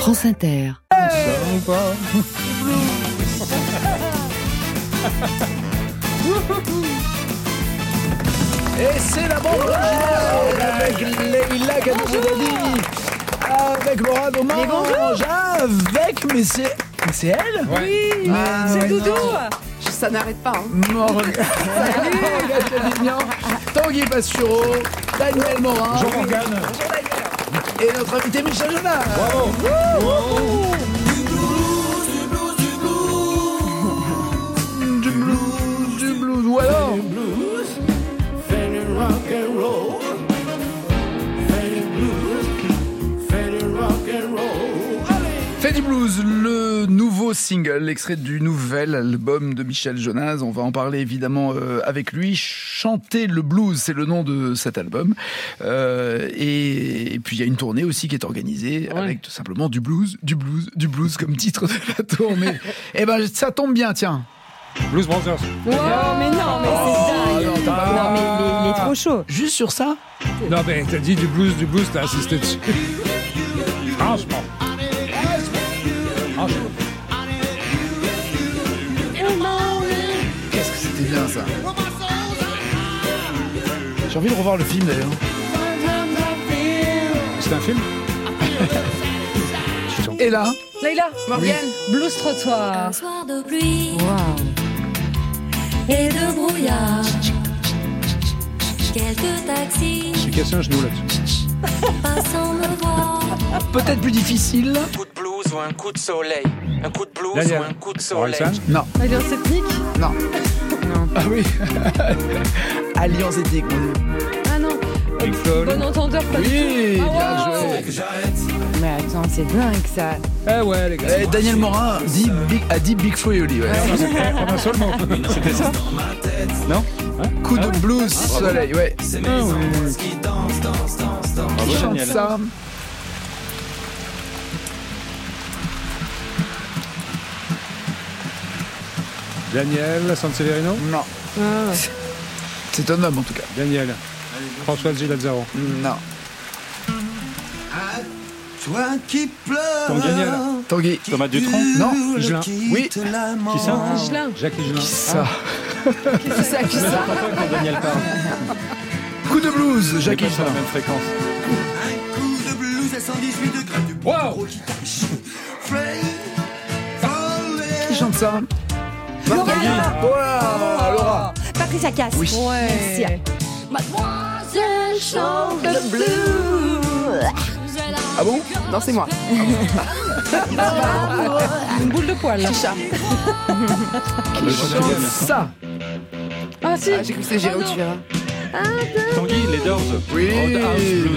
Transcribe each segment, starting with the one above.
France Inter. Et c'est la bande originale avec Leïla Kadouzi, avec Laura Domange, avec, mais c'est elle? Oui, c'est Doudou. Ça n'arrête pas. Morgane Chadignan, Tanguy Pastureau, Daniel Morin. Bonjour Morgane. Et notre invité Michel Jonas. Bravo. Du blues, ou alors Fait du blues, le nouveau single, l'extrait du nouvel album de Michel Jonas. On va en parler évidemment avec lui. Chanter le blues, c'est le nom de cet album. Et puis il y a une tournée aussi qui est organisée avec tout simplement du blues comme titre de la tournée. Et ben ça tombe bien, tiens. Blues Brothers. Wow, mais non, mais c'est dingue. Non, mais il est trop chaud. Juste sur ça? Non, mais t'as dit du blues, t'as insisté dessus. Franchement. Qu'est-ce que c'était bien ça. J'ai envie de revoir le film d'ailleurs. C'est un film? Et là, Leïla, Morgane. Blues Trottoir. Un soir de pluie Wow. et de brouillard. Quelques taxis J'ai cassé un genou là-dessus. passant me voir. peut-être plus difficile. Un coup de blues ou un coup de soleil. Un coup de blues Daniel. ou un coup de soleil. Orelsan. Non, Il est en technique. non. Ah oui. Alliance éthique. Ah non. Pink Floyd. Bon entendeur, pas du tout. Oui, bien Ah, wow. joué. Mais attends, c'est dingue ça. Eh ouais, les gars. Daniel Morin a dit Big Foley. Ouais. On a seulement. C'était ça? Non? Coup de blues, soleil, ouais. Qui chante ça? Daniel Sanseverino? Non. C'est un homme en tout cas. Daniel. François Gilazaro. Non. Toi qui pleures. Ton Daniel. Tanguy. Thomas Dutronc? Non. Higelin. Oui. Qui ça? Michelin. Jacques Higelin. Ça. Qui ça Quand Daniel parle. Coup de blues, Jacques Pas sur la Higelin. même fréquence. Un coup de blues à 118 degrés du Wow! qui cache. Frey, Qui chante ça? Laura. Voilà, Laura. Patricia Cass. Oui. Ouais. Mademoiselle chante le blues. Ah bon? Non, c'est moi. Une boule de poil. Chicha. Qui chante ça? Ah si. Ah, j'ai cru que c'était Géraud Tuvera. Tanguy, les Doors. Oui. Roadhouse Blues.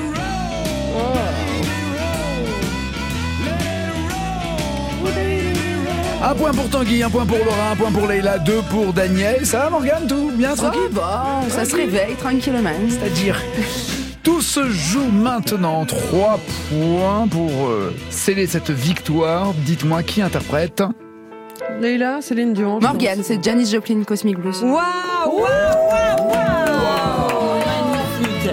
Un point pour Tanguy, un point pour Laura, un point pour Leïla, 2 pour Daniel. Ça va Morgane, tout bien Tranquille, bon, ça se réveille tranquillement. C'est-à-dire, tout se joue maintenant. 3 points pour sceller cette victoire. Dites-moi qui interprète. Leïla, Céline Dion. Morgane, c'est Janis Joplin, Cosmic Blues. Waouh, waouh, waouh, waouh. Magnifique.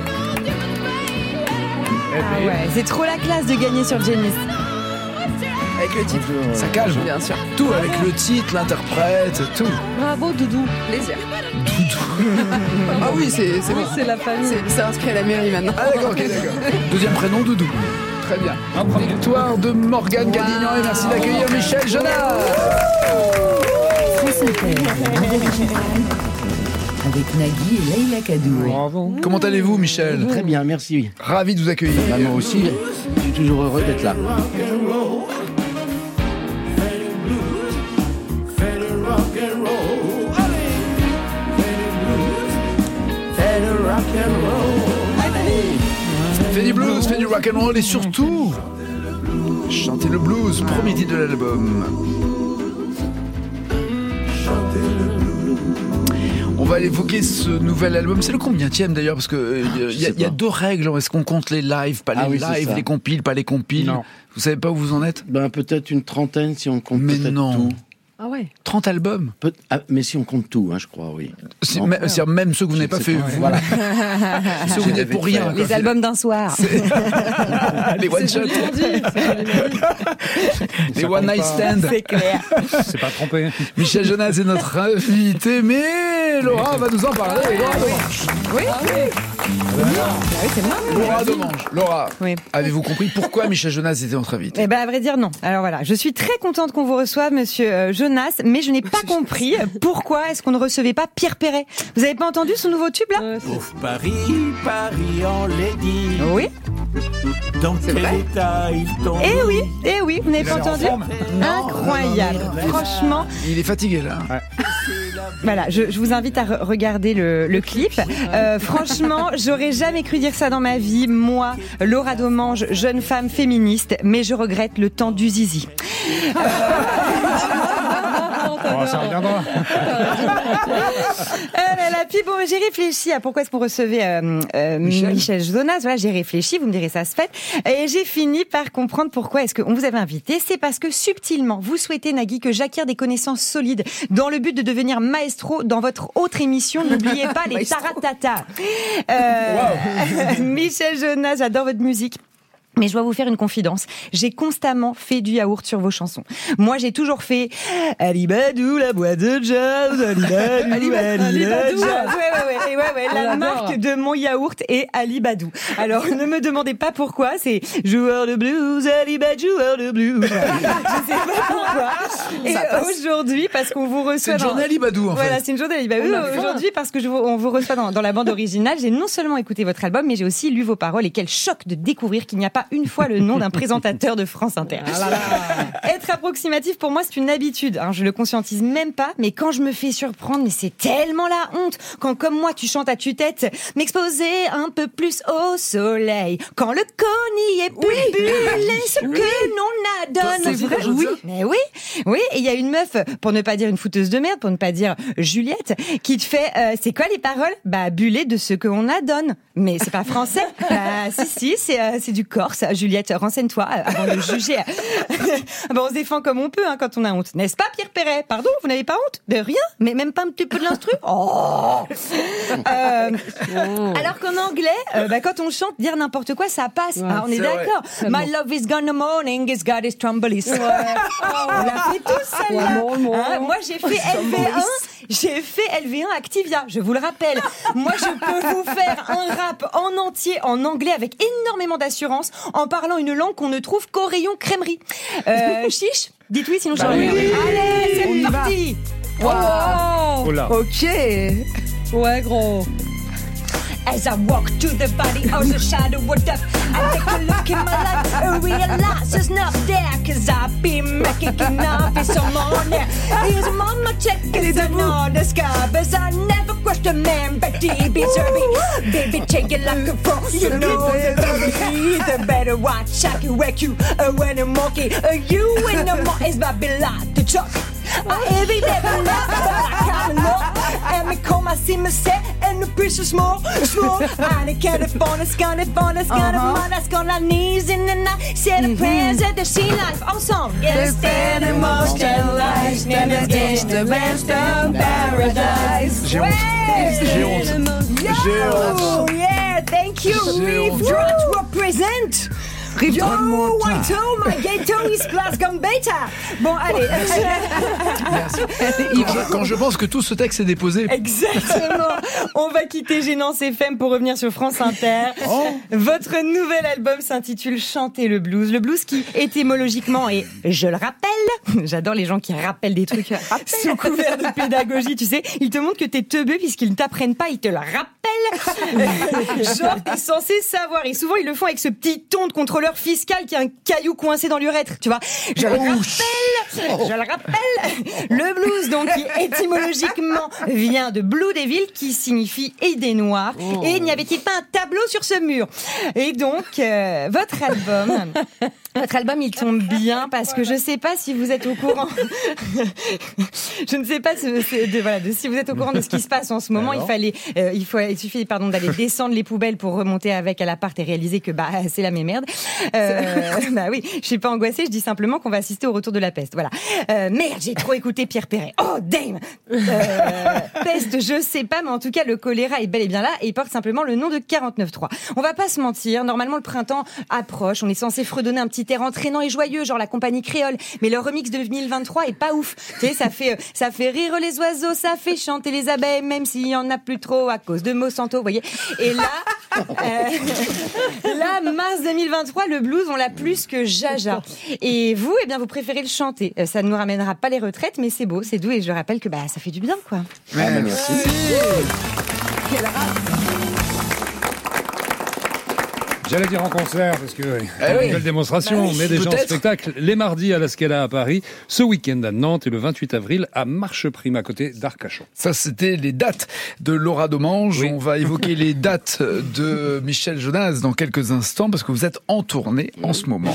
Ah ouais, c'est trop la classe de gagner sur Janis. Avec le titre. Ça calme. Bien sûr. Tout avec le titre, l'interprète, tout. Bravo, Doudou. Plaisir. Ah oui, c'est bon. C'est la famille. C'est inscrit à la mairie maintenant. Ah d'accord, ok, d'accord. Deuxième prénom, Doudou. Très bien. Victoire de Morgane Cadignan et merci d'accueillir Michel Jonas. France Inter. Avec Nagui et Leïla Kadou. Bravo. Comment allez-vous Michel? Très bien, merci. Ravi de vous accueillir. Bah, moi aussi, je suis toujours heureux d'être là. Fais du blues, fais du rock and roll et surtout chantez le blues, premier titre de l'album. On va évoquer ce nouvel album. C'est le combienième d'ailleurs? Parce que il y a 2 règles. Est-ce qu'on compte les lives, pas les Ah oui, c'est lives, ça. les compiles, pas les compiles? Non. Vous savez pas où vous en êtes? Ben, peut-être une trentaine si on compte Mais peut-être non. tout. Ah ouais. 30 albums. Mais si on compte tout, je crois, oui. C'est-à-dire même ceux que vous n'avez pas fait, vous. Voilà. Ceux que vous n'êtes pour rien. Les albums d'un soir. Les one-shots. Les one-night stands. C'est clair. C'est pas trompé. Michel Jonas est notre invité, mais Laura va nous en parler. Laura Demange. Oui. C'est moi. Laura Demange. Laura, Oui. avez-vous compris pourquoi Michel Jonas était notre invité? Eh ben, à vrai dire, non. Alors voilà, je suis très contente qu'on vous reçoive, monsieur Jonas, mais je n'ai pas compris pourquoi est-ce qu'on ne recevait pas Pierre Perret. Vous avez pas entendu son nouveau tube, là? Ouf, Paris, on l'a dit. Oui. Dans quel état il tombe? Eh oui, vous n'avez pas entendu? Incroyable. Franchement. Il est fatigué, là. Voilà, je vous invite à regarder le clip. Franchement, j'aurais jamais cru dire ça dans ma vie. Moi, Laura Demange, jeune femme féministe, mais je regrette le temps du zizi. Ça reviendra. Puis bon, j'ai réfléchi à pourquoi est-ce qu'on recevait Michel Jonas. Voilà, j'ai réfléchi, vous me direz ça se fait. Et j'ai fini par comprendre pourquoi est-ce qu'on vous avait invité. C'est parce que subtilement, vous souhaitez, Nagui, que j'acquière des connaissances solides dans le but de devenir maestro dans votre autre émission. N'oubliez pas les taratata. Michel Jonas, j'adore votre musique. Mais je dois vous faire une confidence. J'ai constamment fait du yaourt sur vos chansons. Moi, j'ai toujours fait Alibadou, la boîte de jazz, Alibadou, Alibadou. Ouais. La marque de mon yaourt est Alibadou. Alors, ne me demandez pas pourquoi. C'est joueur de blues, Alibadou, joueur de blues. Je sais pas pourquoi. Et aujourd'hui, parce qu'on vous reçoit. C'est une journée Alibadou, en fait. Voilà, c'est une journée Alibadou. Aujourd'hui, parce que on vous reçoit dans la bande originale, j'ai non seulement écouté votre album, mais j'ai aussi lu vos paroles. Et quel choc de découvrir qu'il n'y a pas une fois le nom d'un présentateur de France Inter. Être approximatif, pour moi, c'est une habitude. Je le conscientise même pas, mais quand je me fais surprendre, mais c'est tellement la honte. Quand, comme moi, tu chantes à tue-tête, m'exposer un peu plus au soleil. Quand le coni est bulbulé, ce que l'on adonne. C'est vrai, oui. Mais oui. Et il y a une meuf, pour ne pas dire une fouteuse de merde, pour ne pas dire Juliette, qui te fait, c'est quoi les paroles? Buller de ce que l'on adonne. Mais c'est pas français. Si, c'est du corse. Juliette, renseigne-toi avant de juger. On se défend comme on peut quand on a honte. N'est-ce pas, Pierre Perret? Pardon, vous n'avez pas honte? De rien? Mais même pas un petit peu de l'instru? Alors qu'en anglais, quand on chante, dire n'importe quoi, ça passe. On est d'accord. My love is gone in the morning, it's got its trombolis. On l'a fait tous, celle-là. Moi, j'ai fait LV1. J'ai fait LV1 Activia, je vous le rappelle. Moi, je peux vous faire un rap en entier en anglais avec énormément d'assurance en parlant une langue qu'on ne trouve qu'au rayon crèmerie. Chiche, dites oui, sinon je reviens. Allez, c'est parti. Wow. Ok. Ouais, gros. As I walk to the body of the shadow of death, I take a look in my life and realize there's not there. Cause I've been making enough for someone there. Here's mama checking on the sky, but I never question man, but deep deserving. Baby, take it like a pro. You know the baby, the better watch. I can wreck you when I'm monkey. You in the more is my beloved to talk. Every day I love, but I can't look. And me come, I see me set, and the piece is small. I can't afford it's gonna fun, it's gonna fun, it's gonna knees in the night. Say the prayers of the sea life, ensemble. Yes, stand the most life, and it's the best of paradise. J'ai honte. Oh, yeah, thank you, Riff. To represent. Yo, White my ghetto is Glasgow Beta. Bon, allez. Merci. Quand je pense que tout ce texte est déposé. Exactement. On va quitter Gênance FM pour revenir sur France Inter. Votre nouvel album s'intitule Chanter le blues. Le blues qui étymologiquement est, je le rappelle, j'adore les gens qui rappellent des trucs sous couvert de pédagogie, tu sais. Ils te montrent que t'es teubé puisqu'ils ne t'apprennent pas, ils te le rappellent. Genre, t'es censé savoir. Et souvent, ils le font avec ce petit ton de contrôleur fiscal qui a un caillou coincé dans l'urètre, tu vois. Je le rappelle, le blues, donc, qui étymologiquement vient de Blue Devil, qui signifie idée noire. Et n'y avait-il pas un tableau sur ce mur? Et donc, votre album Votre album, il tombe bien parce que je sais pas si vous êtes au courant. Je ne sais pas si vous êtes au courant de ce qui se passe en ce moment. Il suffit d'aller descendre les poubelles pour remonter avec à l'appart et réaliser que c'est la même merde. Oui, je suis pas angoissée. Je dis simplement qu'on va assister au retour de la peste. Voilà. Merde, j'ai trop écouté Pierre Perret. Oh damn. Peste, je sais pas, mais en tout cas le choléra est bel et bien là et il porte simplement le nom de 49.3. On va pas se mentir. Normalement le printemps approche. On est censé fredonner un petit air entraînant et joyeux, genre la compagnie créole. Mais le remix de 2023 est pas ouf. Tu sais, ça fait rire les oiseaux, ça fait chanter les abeilles, même s'il y en a plus trop à cause de Monsanto, vous voyez. Et là, mars 2023, le blues, on l'a plus que jaja. Et vous, vous préférez le chanter. Ça ne nous ramènera pas les retraites, mais c'est beau, c'est doux, et je rappelle que ça fait du bien, quoi. Merci. Quelle race. J'allais dire en concert, parce que une belle démonstration, mais déjà en spectacle, les mardis à la Scala à Paris, ce week-end à Nantes et le 28 avril à Marche Prime à côté d'Arcachon. Ça, c'était les dates de Laura Domange. Oui. On va évoquer les dates de Michel Jonas dans quelques instants, parce que vous êtes en tournée en ce moment.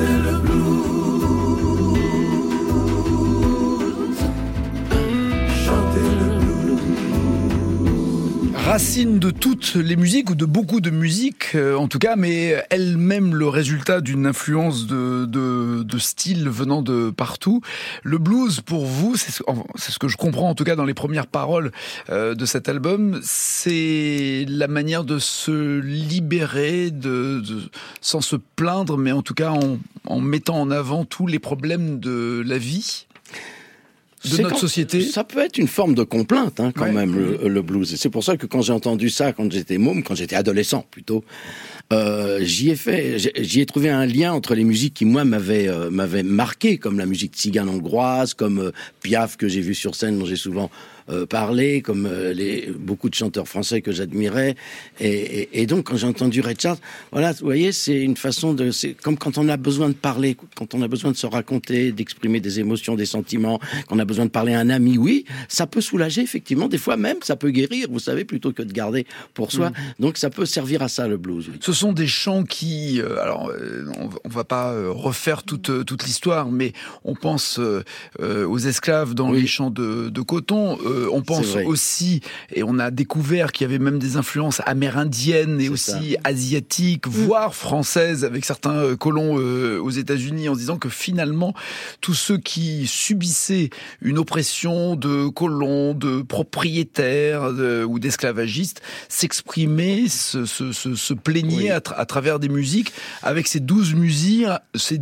Racine de toutes les musiques, ou de beaucoup de musiques en tout cas, mais elle-même le résultat d'une influence de styles venant de partout. Le blues, pour vous, c'est ce que je comprends en tout cas dans les premières paroles de cet album, c'est la manière de se libérer, sans se plaindre, mais en tout cas en mettant en avant tous les problèmes de la vie. De notre société. Ça peut être une forme de complainte, quand même, le blues. Et c'est pour ça que quand j'ai entendu ça, quand j'étais môme, quand j'étais adolescent plutôt, j'y ai trouvé un lien entre les musiques qui, moi, m'avaient marqué, comme la musique tzigane hongroise, comme Piaf, que j'ai vu sur scène, dont j'ai souvent parlé, comme beaucoup de chanteurs français que j'admirais. Et donc, quand j'ai entendu Ray Charles, voilà, vous voyez, c'est une façon c'est comme quand on a besoin de parler, quand on a besoin de se raconter, d'exprimer des émotions, des sentiments, qu'on a besoin de parler à un ami, oui, ça peut soulager, effectivement. Des fois même, ça peut guérir, vous savez, plutôt que de garder pour soi. Donc, ça peut servir à ça, le blues. Oui. Ce sont des chants qui, on va pas refaire toute l'histoire, mais on pense aux esclaves dans les champs de coton. On pense aussi, et on a découvert qu'il y avait même des influences amérindiennes et aussi asiatiques, voire françaises, avec certains colons aux États-Unis, en se disant que finalement, tous ceux qui subissaient une oppression de colons, de propriétaires ou d'esclavagistes s'exprimaient, se plaignaient à travers des musiques, avec ces 12 mesures, ces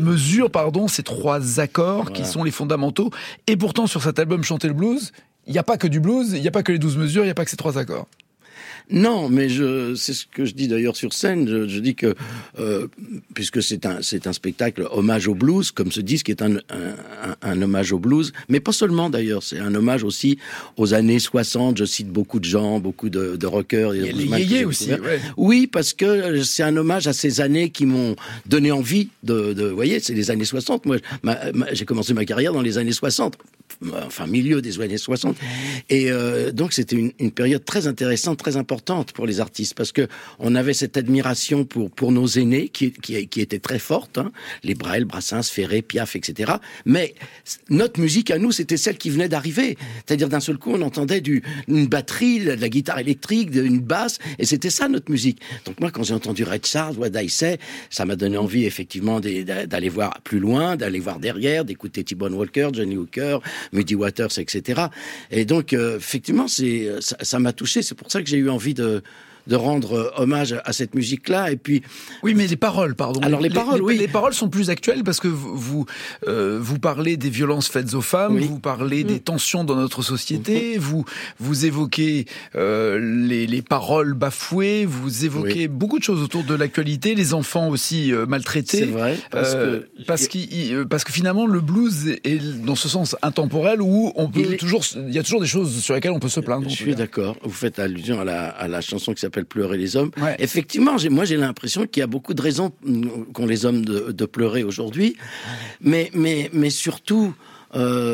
3 accords qui sont les fondamentaux. Et pourtant, sur cet album Chanter le blues, il n'y a pas que du blues, il n'y a pas que les 12 mesures, il n'y a pas que ces 3 accords. Non, mais c'est ce que je dis d'ailleurs sur scène. Je dis que puisque c'est un spectacle hommage au blues, comme ce disque est un hommage au blues, mais pas seulement d'ailleurs. C'est un hommage aussi aux années 60. Je cite beaucoup de gens, beaucoup de rockers. Il y a les yéyés aussi. Ouais. Oui, parce que c'est un hommage à ces années qui m'ont donné envie vous voyez, c'est les années 60. Moi, j'ai commencé ma carrière dans les années 60. Enfin, milieu des années 60. Et donc, c'était une période très intéressante, très importante pour les artistes, parce que on avait cette admiration pour nos aînés qui était très forte, les Brel, Brassens, Ferré, Piaf, etc. Mais notre musique à nous, c'était celle qui venait d'arriver. C'est-à-dire, d'un seul coup, on entendait une batterie, de la guitare électrique, une basse, et c'était ça notre musique. Donc moi, quand j'ai entendu Ray Charles, What I Say, ça m'a donné envie, effectivement, d'aller voir plus loin, d'aller voir derrière, d'écouter T-Bone Walker, Johnny Hooker, Muddy Waters, etc. Et donc, effectivement, ça m'a touché. C'est pour ça que j'ai eu envie de rendre hommage à cette musique-là. Et puis, oui, mais les paroles, pardon. Alors les paroles sont plus actuelles parce que vous parlez des violences faites aux femmes, vous parlez des tensions dans notre société, vous évoquez les paroles bafouées, vous évoquez beaucoup de choses autour de l'actualité, les enfants aussi maltraités. C'est vrai. Parce que finalement le blues est dans ce sens intemporel où il y a toujours des choses sur lesquelles on peut se plaindre. Je suis d'accord. Vous faites allusion à la chanson qui s'appelle Pleurer les hommes. Ouais. Effectivement, moi j'ai l'impression qu'il y a beaucoup de raisons qu'ont les hommes de pleurer aujourd'hui, mais surtout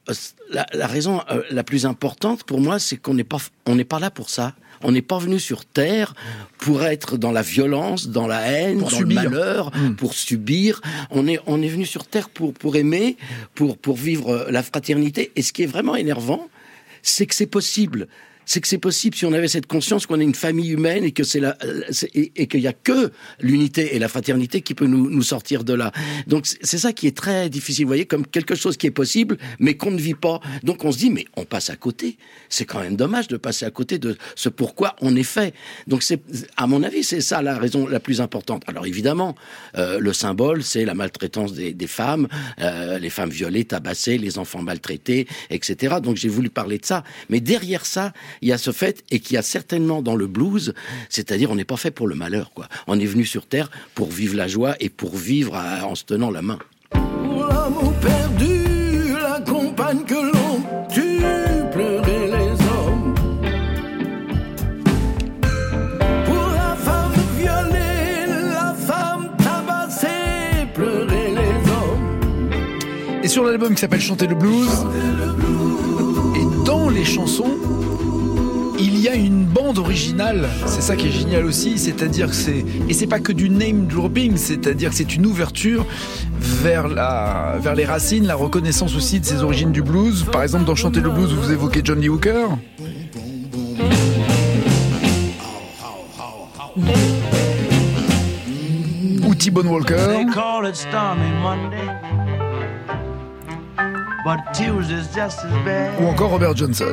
la raison la plus importante pour moi, c'est qu'on n'est pas là pour ça. On n'est pas venu sur Terre pour être dans la violence, dans la haine, dans le malheur, pour subir. On est venu sur Terre pour aimer, pour vivre la fraternité. Et ce qui est vraiment énervant, c'est que c'est possible. C'est que c'est possible si on avait cette conscience qu'on est une famille humaine et que et qu'il y a que l'unité et la fraternité qui peut nous sortir de là. Donc c'est ça qui est très difficile, vous voyez, comme quelque chose qui est possible mais qu'on ne vit pas. Donc on se dit mais on passe à côté. C'est quand même dommage de passer à côté de ce pourquoi on est fait. Donc c'est, à mon avis, c'est ça la raison la plus importante. Alors évidemment, le symbole, c'est la maltraitance des femmes, les femmes violées, tabassées, les enfants maltraités, etc. Donc j'ai voulu parler de ça. Mais derrière ça, il y a ce fait, et qu'il y a certainement dans le blues, c'est-à-dire on n'est pas fait pour le malheur, quoi. On est venu sur Terre pour vivre la joie et pour vivre en se tenant la main. Pour l'amour perdu, la compagne que l'on tue, pleurer les hommes. Pour la femme violée, la femme tabassée, pleurer les hommes. Et sur l'album qui s'appelle Chanter le blues, et dans les chansons, il y a une bande originale, c'est ça qui est génial aussi, c'est-à-dire que c'est pas que du name dropping, c'est-à-dire que c'est une ouverture vers les racines, la reconnaissance aussi de ses origines du blues. Par exemple, dans Chanter le blues, vous évoquez John Lee Hooker. Ou T-Bone Walker. Ou encore Robert Johnson.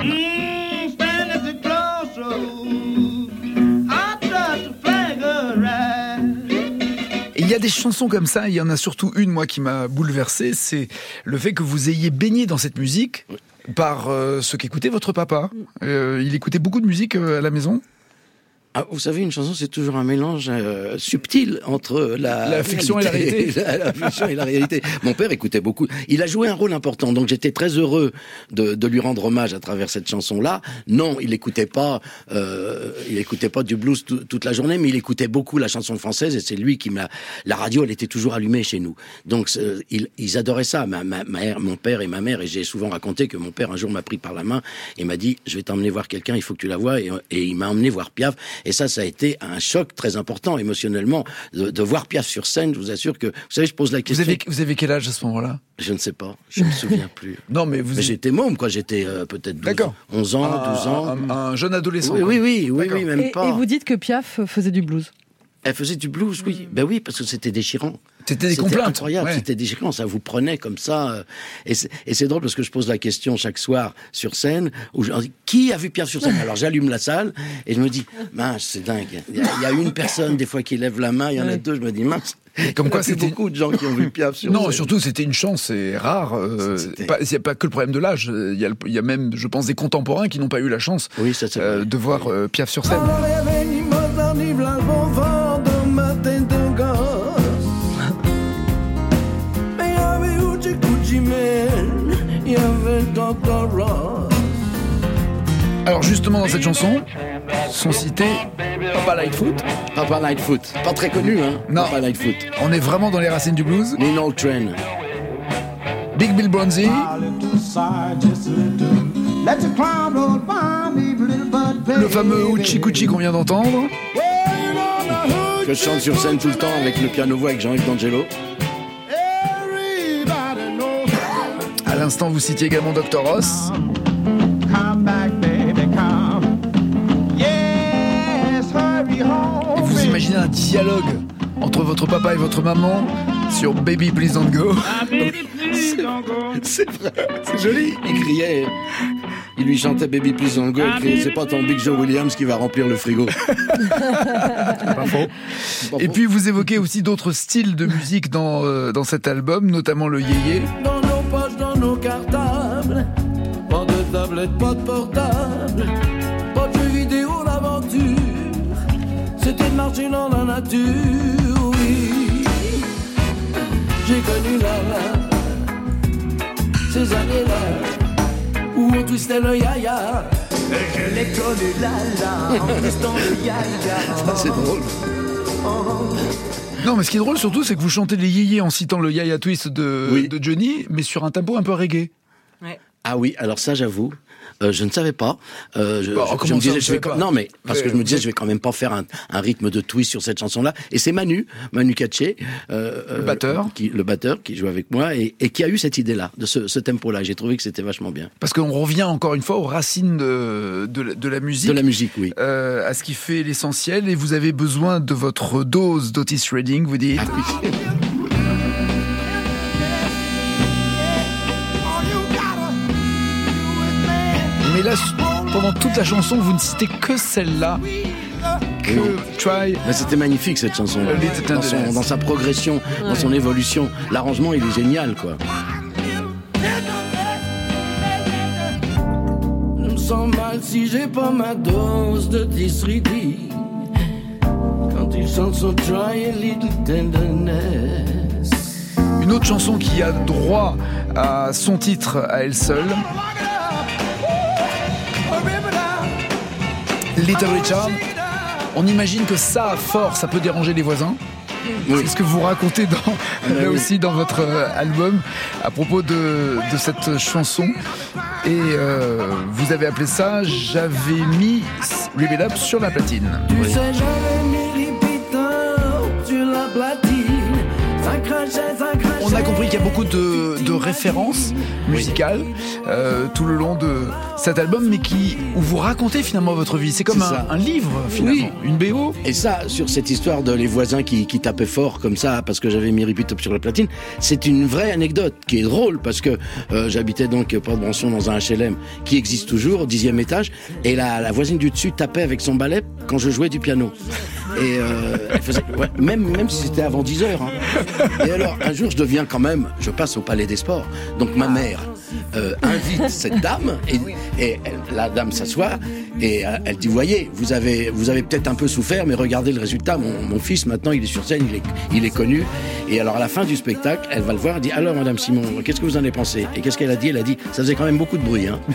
Il y a des chansons comme ça, il y en a surtout une, moi, qui m'a bouleversé, c'est le fait que vous ayez baigné dans cette musique par ce qu'écoutait votre papa. Il écoutait beaucoup de musique à la maison ? Ah, vous savez, une chanson, c'est toujours un mélange subtil entre la fiction et la réalité. La fiction et la réalité. Mon père écoutait beaucoup. Il a joué un rôle important, donc j'étais très heureux de lui rendre hommage à travers cette chanson-là. Non, il écoutait pas du blues toute la journée, mais il écoutait beaucoup la chanson française, et c'est lui qui la radio, elle était toujours allumée chez nous. Donc ils adoraient ça. Ma mère, mon père et ma mère, et j'ai souvent raconté que mon père un jour m'a pris par la main et m'a dit, je vais t'emmener voir quelqu'un, il faut que tu la vois, et il m'a emmené voir Piaf. Et ça a été un choc très important émotionnellement de voir Piaf sur scène. Je vous assure que, vous savez, je pose la question. Vous avez quel âge à ce moment-là ? Je ne sais pas, je ne me souviens plus. Non, mais j'étais môme, quoi. J'étais peut-être 11 ans, 12 ans. Un jeune adolescent. Oui, même pas. Et vous dites que Piaf faisait du blues ? Elle faisait du blues, oui. Ben oui, parce que c'était déchirant. C'était des complaintes. Incroyable, ouais. C'était déchirant, ça vous prenait comme ça. Et c'est drôle parce que je pose la question chaque soir sur scène, où je dis, qui a vu Piaf sur scène ? Alors j'allume la salle et je me dis, mince, c'est dingue. Il y a une personne des fois qui lève la main, il y en a deux, je me dis, mince. Comme quoi, c'était beaucoup de gens qui ont vu Piaf sur scène. Non, surtout, c'était une chance, c'est rare. Il n'y a pas que le problème de l'âge. Il y a même, je pense, des contemporains qui n'ont pas eu la chance de voir Piaf sur scène. Alors justement dans cette chanson sont cités Papa Lightfoot. Papa Lightfoot, pas très connu, hein. Non. Papa Lightfoot. On est vraiment dans les racines du blues. Lean Old Train. Big Bill Broonzy. Le fameux Hoochie Coochie qu'on vient d'entendre. Que je chante sur scène tout le temps avec le piano-voix avec Jean-Yves D'Angelo. À l'instant, vous citiez également Dr. Ross. Et vous imaginez un dialogue entre votre papa et votre maman sur Baby Please Don't Go. C'est vrai, c'est joli. Il criait, il lui chantait Baby Please Don't Go, il criait, c'est pas ton Big Joe Williams qui va remplir le frigo. Pas faux. Et puis vous évoquez aussi d'autres styles de musique dans cet album, notamment le yéyé. Dans nos poches, dans nos cartables, pas de tablette, pas de portable, pas de jeux vidéo, l'aventure, c'était de marcher dans la nature, oui. J'ai connu ces années-là, où on twistait le yaya. Je l'ai connu en twistant le yaya. Ça, c'est drôle. Non, mais ce qui est drôle surtout, c'est que vous chantez les yéyés en citant le yaya twist de Johnny, mais sur un tempo un peu reggae. Ouais. Ah oui, alors ça, j'avoue. Je ne savais pas. Je me disais, non, mais parce que je me disais, je vais quand même pas faire un rythme de twist sur cette chanson-là. Et c'est Manu Katché, le batteur qui joue avec moi et qui a eu cette idée-là, de ce tempo-là. J'ai trouvé que c'était vachement bien. Parce qu'on revient encore une fois aux racines de la musique. De la musique, oui. À ce qui fait l'essentiel. Et vous avez besoin de votre dose d'Otis Redding, vous dites. Ah oui. Mais là, pendant toute la chanson, vous ne citez que celle-là. Try. Ben, c'était magnifique cette chanson. Dans sa progression, dans son évolution. L'arrangement, il est génial, quoi. Je me sens mal si j'ai pas ma dose de Redding. Quand il chante son Try a Little Tenderness. Une autre chanson qui a droit à son titre à elle seule. Little Richard, on imagine que ça, à force, ça peut déranger les voisins. Oui. C'est ce que vous racontez là aussi dans votre album à propos de cette chanson. Et vous avez appelé ça « J'avais mis Repeat Up sur la platine ». Tu sais, j'avais mis Repeat Up sur la platine. On a compris qu'il y a beaucoup de références musicales tout le long de cet album, mais où vous racontez finalement votre vie. C'est comme un livre, finalement, une BO. Et ça, sur cette histoire de les voisins qui tapaient fort comme ça, parce que j'avais mis Repeat Up sur la platine, c'est une vraie anecdote qui est drôle, parce que j'habitais donc Port de Branson dans un HLM qui existe toujours, au 10e étage, et la voisine du dessus tapait avec son balai quand je jouais du piano. Et elle faisait, même si c'était avant 10h. Hein. Et alors, un jour, je passe au Palais des Sports. Donc ma mère invite cette dame, et la dame s'assoit, et elle dit, voyez, vous avez peut-être un peu souffert, mais regardez le résultat, mon fils, maintenant, il est sur scène, il est connu. Et alors, à la fin du spectacle, elle va le voir, elle dit, alors, Madame Simon, qu'est-ce que vous en avez pensé? Et qu'est-ce qu'elle a dit? Elle a dit, ça faisait quand même beaucoup de bruit, hein.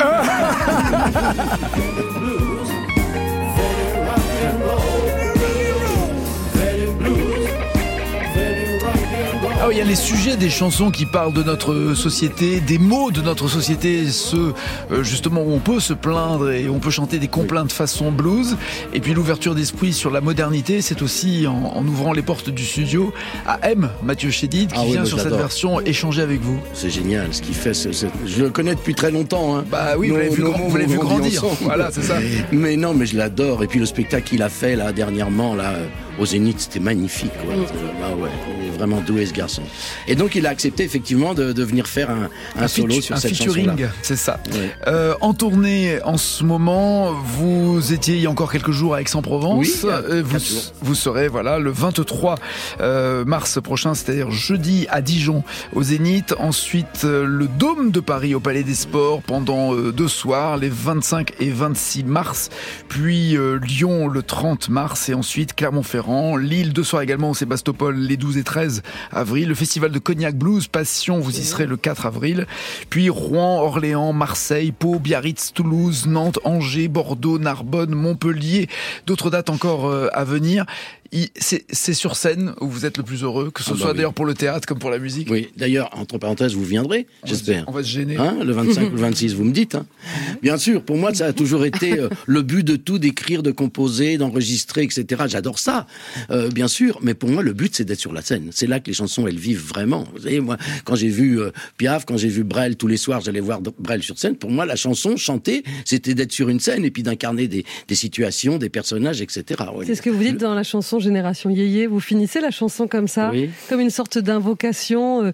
Ah oui, il y a les sujets des chansons qui parlent de notre société, des mots de notre société, ceux justement où on peut se plaindre et on peut chanter des complaintes façon blues. Et puis l'ouverture d'esprit sur la modernité, c'est aussi en ouvrant les portes du studio à Mathieu Chédid qui vient sur cette version échanger avec vous. C'est génial ce qu'il fait. Je le connais depuis très longtemps. Hein. Bah oui, vous l'avez vu grandir. Voilà, c'est ça. Mais non, mais je l'adore. Et puis le spectacle qu'il a fait là dernièrement là au Zénith, c'était magnifique. Quoi. Ah ouais, il est vraiment doué ce garçon. Et donc il a accepté effectivement de venir faire un solo sur cette chanson-là. C'est ça. Ouais. En tournée en ce moment, vous étiez il y a encore quelques jours à Aix-en-Provence. Oui, vous serez le 23 mars prochain, c'est-à-dire jeudi à Dijon au Zénith. Ensuite le Dôme de Paris au Palais des Sports pendant 2 soirs, les 25 et 26 mars. Puis Lyon le 30 mars et ensuite Clermont-Ferrand, Lille 2 soirs également au Sébastopol les 12 et 13 avril. Le festival de Cognac Blues Passion, vous y serez le 4 avril. Puis Rouen, Orléans, Marseille, Pau, Biarritz, Toulouse, Nantes, Angers, Bordeaux, Narbonne, Montpellier. D'autres dates encore à venir. C'est sur scène où vous êtes le plus heureux, que ce soit d'ailleurs pour le théâtre comme pour la musique. Oui, d'ailleurs, entre parenthèses, vous viendrez, j'espère. On va se gêner. Hein, le 25 ou le 26, vous me dites. Hein. Bien sûr, pour moi, ça a toujours été le but de tout, d'écrire, de composer, d'enregistrer, etc. J'adore ça, bien sûr, mais pour moi, le but, c'est d'être sur la scène. C'est là que les chansons, elles vivent vraiment. Vous savez, moi, quand j'ai vu Piaf, quand j'ai vu Brel, tous les soirs, j'allais voir Brel sur scène, pour moi, la chanson, chanter, c'était d'être sur une scène et puis d'incarner des situations, des personnages, etc. Ouais. C'est ce que vous dites dans la chanson Génération Yéyé, vous finissez la chanson comme ça, comme une sorte d'invocation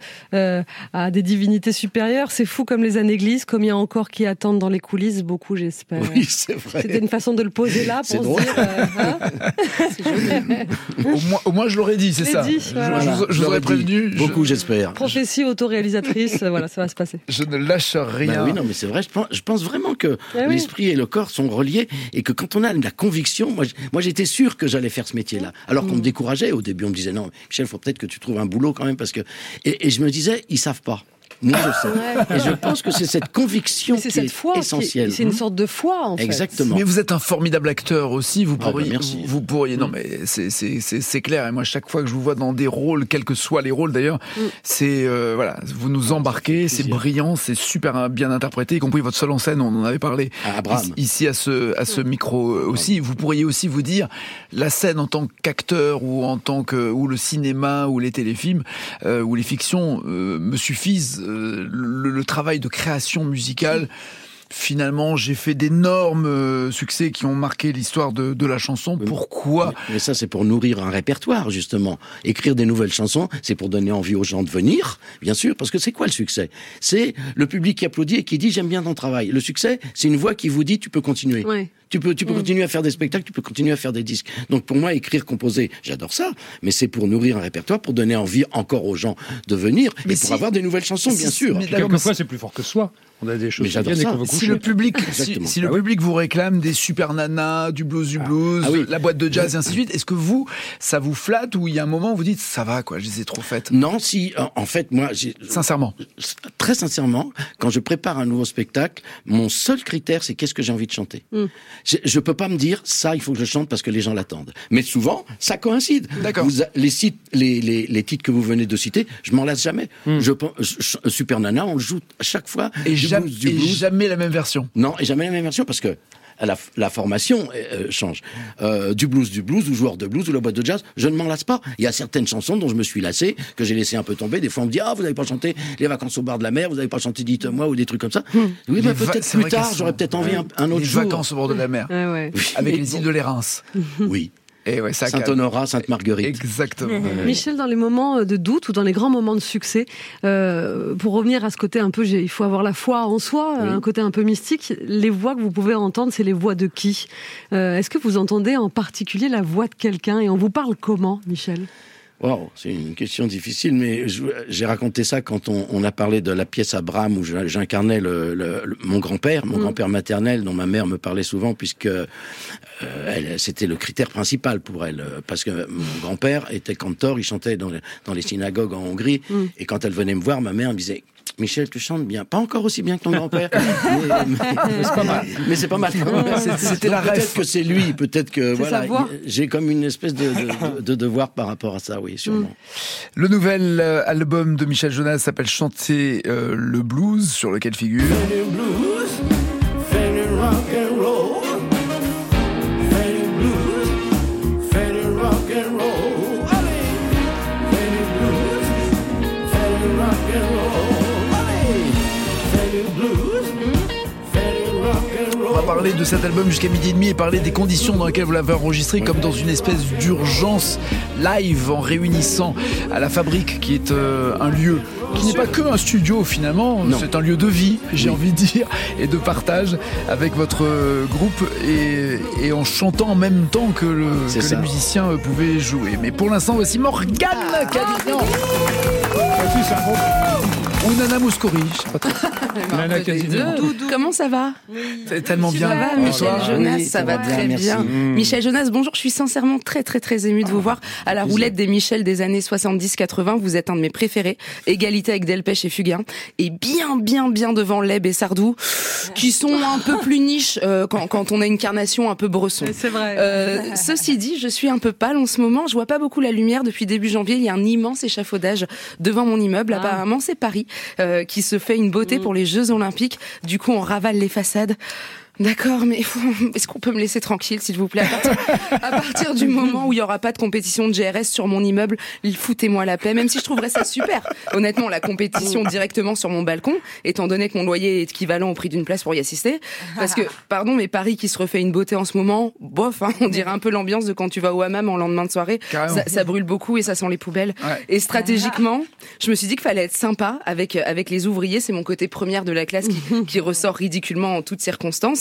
à des divinités supérieures. C'est fou comme les années glissent, comme il y a encore qui attendent dans les coulisses, beaucoup j'espère. Oui, c'est vrai. C'était une façon de le poser là pour se dire... au moins je l'aurais dit, c'est ça. Dit, je vous aurais prévenu. Beaucoup j'espère. Prophétie autoréalisatrice, voilà, ça va se passer. Je ne lâche rien. Bah oui, non, mais c'est vrai, je pense vraiment que l'esprit et le corps sont reliés et que quand on a la conviction, moi j'étais sûr que j'allais faire ce métier-là. Alors qu'on me décourageait au début, on me disait non, Michel, faut peut-être que tu trouves un boulot quand même parce que et je me disais ils savent pas. Moi, je sais. Et je pense que c'est cette conviction qui cette foi est essentielle. C'est une sorte de foi, en fait. Exactement. Mais vous êtes un formidable acteur aussi. Vous pourriez, merci. vous pourriez. Non, mais c'est clair. Et moi, chaque fois que je vous vois dans des rôles, quels que soient les rôles d'ailleurs, c'est voilà, vous nous embarquez. C'est brillant, c'est super bien interprété, y compris votre seul en scène. On en avait parlé ici à ce micro aussi. Vous pourriez aussi vous dire la scène en tant qu'acteur ou le cinéma ou les téléfilms ou les fictions me suffisent. Le travail de création musicale. Finalement, j'ai fait d'énormes succès qui ont marqué l'histoire de la chanson. Pourquoi ? Mais ça, c'est pour nourrir un répertoire, justement. Écrire des nouvelles chansons, c'est pour donner envie aux gens de venir, bien sûr, parce que c'est quoi le succès ? C'est le public qui applaudit et qui dit « j'aime bien ton travail ». Le succès, c'est une voix qui vous dit « tu peux continuer ». Ouais. Tu peux continuer à faire des spectacles, tu peux continuer à faire des disques. Donc pour moi, écrire, composer, j'adore ça, mais c'est pour nourrir un répertoire, pour donner envie encore aux gens de venir, mais pour avoir des nouvelles chansons, bien sûr. Mais quelquefois, c'est plus fort que soi. On a des choses qui viennent et qu'on veut coucher. Si le public, si le public vous réclame des super nanas, du blues, la boîte de jazz et ainsi de suite, est-ce que ça vous flatte ou il y a un moment où vous dites ça va quoi, je les ai trop faites ? Non, en fait, moi, sincèrement, très sincèrement, quand je prépare un nouveau spectacle, mon seul critère, c'est qu'est-ce que j'ai envie de chanter. Je peux pas me dire ça, il faut que je chante parce que les gens l'attendent. Mais souvent, ça coïncide. D'accord. Les titres que vous venez de citer, je m'en lasse jamais. Super Nana, on le joue à chaque fois. Et jamais la même version. Non, et jamais la même version parce que la formation change. Du blues ou joueur de blues ou la boîte de jazz, je ne m'en lasse pas. Il y a certaines chansons dont je me suis lassé, que j'ai laissé un peu tomber. Des fois, on me dit vous n'avez pas chanté Les vacances au bord de la mer, vous n'avez pas chanté Dites-moi ou des trucs comme ça. Oui, mais peut-être plus tard, j'aurais peut-être envie un autre jour. Les vacances au bord de la mer, avec les îles de l'Érins. Oui. Et ouais, Saint-Honorat, Sainte-Marguerite. Exactement. Michel, dans les moments de doute ou dans les grands moments de succès, pour revenir à ce côté un peu, il faut avoir la foi en soi, un côté un peu mystique, les voix que vous pouvez entendre, c'est les voix de qui ? Est-ce que vous entendez en particulier la voix de quelqu'un et on vous parle comment, Michel ? Wow, c'est une question difficile, mais j'ai raconté ça quand on a parlé de la pièce à Brahms où j'incarnais mon grand-père, grand-père maternel dont ma mère me parlait souvent puisque c'était le critère principal pour elle. Parce que mon grand-père était cantor, il chantait dans les synagogues en Hongrie et quand elle venait me voir, ma mère me disait Michel, tu chantes bien. Pas encore aussi bien que ton grand-père, mais c'est pas mal. Mais c'est pas mal. C'était la rêve. Peut-être que c'est lui, peut-être que j'ai comme une espèce de devoir par rapport à ça, oui, sûrement. Le nouvel album de Michel Jonas s'appelle Chanter le blues, sur lequel figure parler de cet album jusqu'à 12h30 et parler des conditions dans lesquelles vous l'avez enregistré, comme dans une espèce d'urgence live en réunissant à la Fabrique, qui est un lieu qui n'est pas que un studio finalement, c'est un lieu de vie, j'ai envie de dire, et de partage avec votre groupe et en chantant en même temps que les musiciens pouvaient jouer. Mais pour l'instant, voici Morgane Cadignan. Ou Nana Mouskouri, je sais pas trop. Nana Cadignan. Comment ça va ? C'est tellement bien. Ça va, Michel Jonas, ça va très bien. Michel Jonas, bonjour, je suis sincèrement très très très émue de vous voir à la roulette des Michel des années 70-80. Vous êtes un de mes préférés, égalité avec Delpech et Fugain, et bien devant Leb et Sardou, qui sont un peu plus niche quand on a une carnation un peu bresson. C'est vrai. Ceci dit, je suis un peu pâle en ce moment, je vois pas beaucoup la lumière depuis début janvier. Il y a un immense échafaudage devant mon immeuble, apparemment c'est Paris. Qui se fait une beauté pour les Jeux Olympiques. Du coup, on ravale les façades. D'accord, mais est-ce qu'on peut me laisser tranquille, s'il vous plaît, à partir du moment où il y aura pas de compétition de GRS sur mon immeuble, foutez-moi la paix, même si je trouverais ça super. Honnêtement, la compétition directement sur mon balcon, étant donné que mon loyer est équivalent au prix d'une place pour y assister. Parce que, pardon, mais Paris qui se refait une beauté en ce moment, bof, on dirait un peu l'ambiance de quand tu vas au hammam en lendemain de soirée. Ça brûle beaucoup et ça sent les poubelles. Ouais. Et stratégiquement, je me suis dit qu'il fallait être sympa avec les ouvriers. C'est mon côté première de la classe qui ressort ridiculement en toutes circonstances.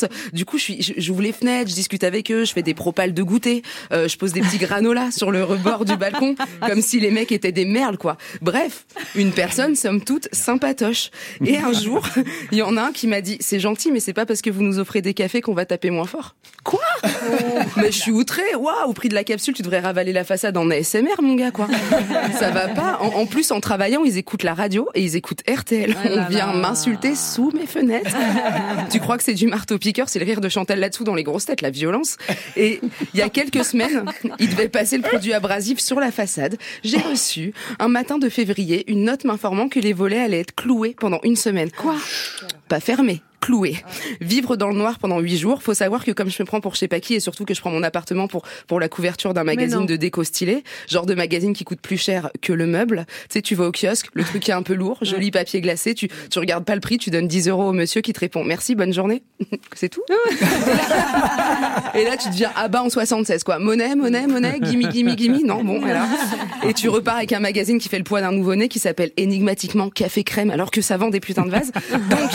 vacances. Du coup, j'ouvre les fenêtres, je discute avec eux, je fais des propales de goûter, je pose des petits granolas sur le rebord du balcon, comme si les mecs étaient des merles, quoi. Bref, une personne, somme toute, sympatoche. Et un jour, il y en a un qui m'a dit, c'est gentil, mais c'est pas parce que vous nous offrez des cafés qu'on va taper moins fort. Quoi? Mais je suis outrée. Waouh, au prix de la capsule, tu devrais ravaler la façade en ASMR, mon gars, quoi. Ça va pas. En plus, en travaillant, ils écoutent la radio et ils écoutent RTL. On vient m'insulter sous mes fenêtres. Tu crois que c'est du marteau-piqueur? C'est le rire de Chantal là-dessous dans Les Grosses Têtes, la violence. Et il y a quelques semaines, il devait passer le produit abrasif sur la façade. J'ai reçu, un matin de février, une note m'informant que les volets allaient être cloués pendant une semaine. Quoi? Pas fermés. Cloué. Vivre dans le noir pendant 8 jours. Faut savoir que comme je me prends pour je sais pas qui et surtout que je prends mon appartement pour la couverture d'un magazine de déco stylé, genre de magazine qui coûte plus cher que le meuble. Tu sais, tu vas au kiosque, le truc est un peu lourd, joli papier glacé, tu regardes pas le prix, tu donnes 10 € au monsieur qui te répond merci, bonne journée. C'est tout. Et là, tu deviens abat en 76, quoi. Monnaie, gimme. Non, bon, voilà. Et tu repars avec un magazine qui fait le poids d'un nouveau-né qui s'appelle énigmatiquement Café Crème alors que ça vend des putains de vases. Donc,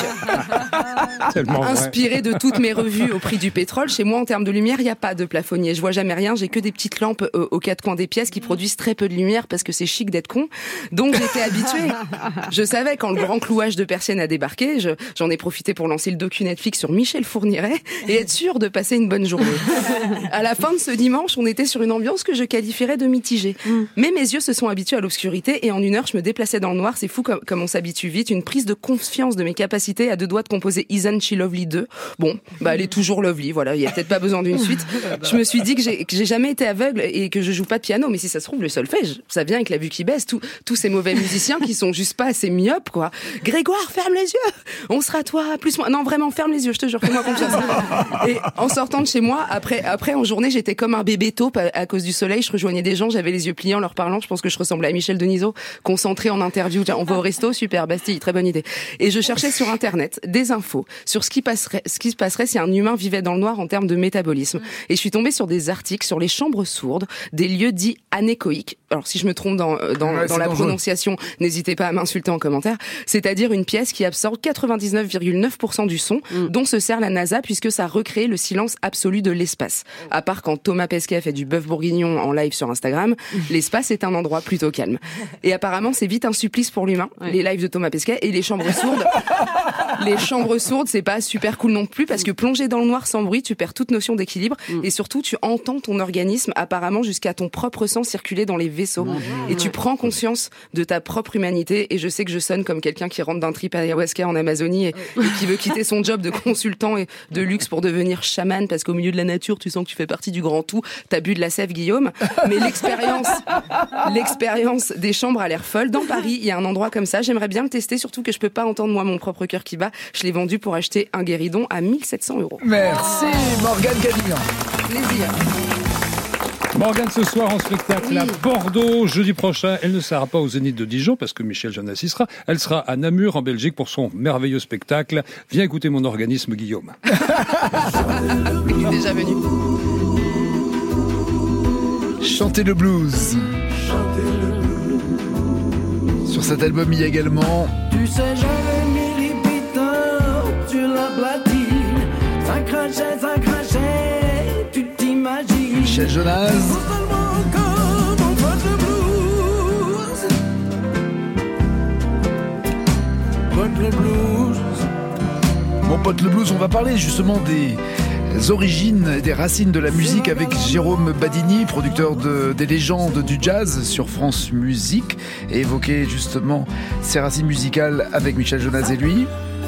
inspiré de toutes mes revues au prix du pétrole, chez moi en termes de lumière, il n'y a pas de plafonnier. Je vois jamais rien, j'ai que des petites lampes aux 4 coins des pièces qui produisent très peu de lumière parce que c'est chic d'être con. Donc j'étais habituée. Je savais quand le grand clouage de persiennes a débarqué, j'en ai profité pour lancer le docu Netflix sur Michel Fourniret et être sûre de passer une bonne journée. À la fin de ce dimanche, on était sur une ambiance que je qualifierais de mitigée. Mais mes yeux se sont habitués à l'obscurité et en 1 heure, je me déplaçais dans le noir. C'est fou comme on s'habitue vite. Une prise de confiance de mes capacités à 2 doigts de composer Isn't She Lovely 2. Bon, elle est toujours lovely, voilà, il y a peut-être pas besoin d'une suite. Je me suis dit que j'ai jamais été aveugle et que je joue pas de piano, mais si ça se trouve, le solfège, ça vient avec la vue qui baisse, tous ces mauvais musiciens qui sont juste pas assez myopes, quoi. Grégoire, ferme les yeux! On sera toi, plus moi. Non, vraiment, ferme les yeux, je te jure, fais-moi confiance. Et en sortant de chez moi, après, en journée, j'étais comme un bébé taupe à cause du soleil, je rejoignais des gens, j'avais les yeux pliés en leur parlant, je pense que je ressemblais à Michel Denisot, concentré en interview. On va au resto, super, Bastille, très bonne idée. Et je cherchais sur Internet des infos sur ce qui se passerait si un humain vivait dans le noir en termes de métabolisme. Et je suis tombée sur des articles sur les chambres sourdes, des lieux dits anéchoïques. Alors si je me trompe dans la prononciation, n'hésitez pas à m'insulter en commentaire. C'est-à-dire une pièce qui absorbe 99,9% du son dont se sert la NASA puisque ça recrée le silence absolu de l'espace. À part quand Thomas Pesquet a fait du bœuf bourguignon en live sur Instagram, l'espace est un endroit plutôt calme. Et apparemment c'est vite un supplice pour l'humain, les lives de Thomas Pesquet et les chambres sourdes. Les chambres sourdes, c'est pas super cool non plus parce que plongé dans le noir sans bruit, tu perds toute notion d'équilibre et surtout tu entends ton organisme apparemment jusqu'à ton propre sang circuler dans les vaisseaux et tu prends conscience de ta propre humanité. Et je sais que je sonne comme quelqu'un qui rentre d'un trip ayahuasca en Amazonie et qui veut quitter son job de consultant et de luxe pour devenir chaman parce qu'au milieu de la nature, tu sens que tu fais partie du grand tout. T'as bu de la sève, Guillaume. Mais l'expérience des chambres a l'air folle. Dans Paris, il y a un endroit comme ça. J'aimerais bien le tester, surtout que je peux pas entendre moi mon propre cœur qui bat. Je l'ai vendu pour acheter un guéridon à 1 700 €. Merci Morgane Cadignan. Plaisir. Morgane ce soir en spectacle à Bordeaux. Jeudi prochain, elle ne sera pas au Zénith de Dijon parce que Michel Jonas y sera. Elle sera à Namur en Belgique pour son merveilleux spectacle. Viens écouter mon organisme, Guillaume. Il est déjà venu. Chantez le blues. Sur cet album, il y a également... Tu sais, j'avais mis les pitons sur la platine. Ça crachait, tu t'imagines. Michel Jonas. Mon pote le blues, on va parler justement des origines, des racines de la musique avec Jérôme Badini, producteur des légendes du jazz sur France Musique, et évoquer justement ses racines musicales avec Michel Jonas et lui.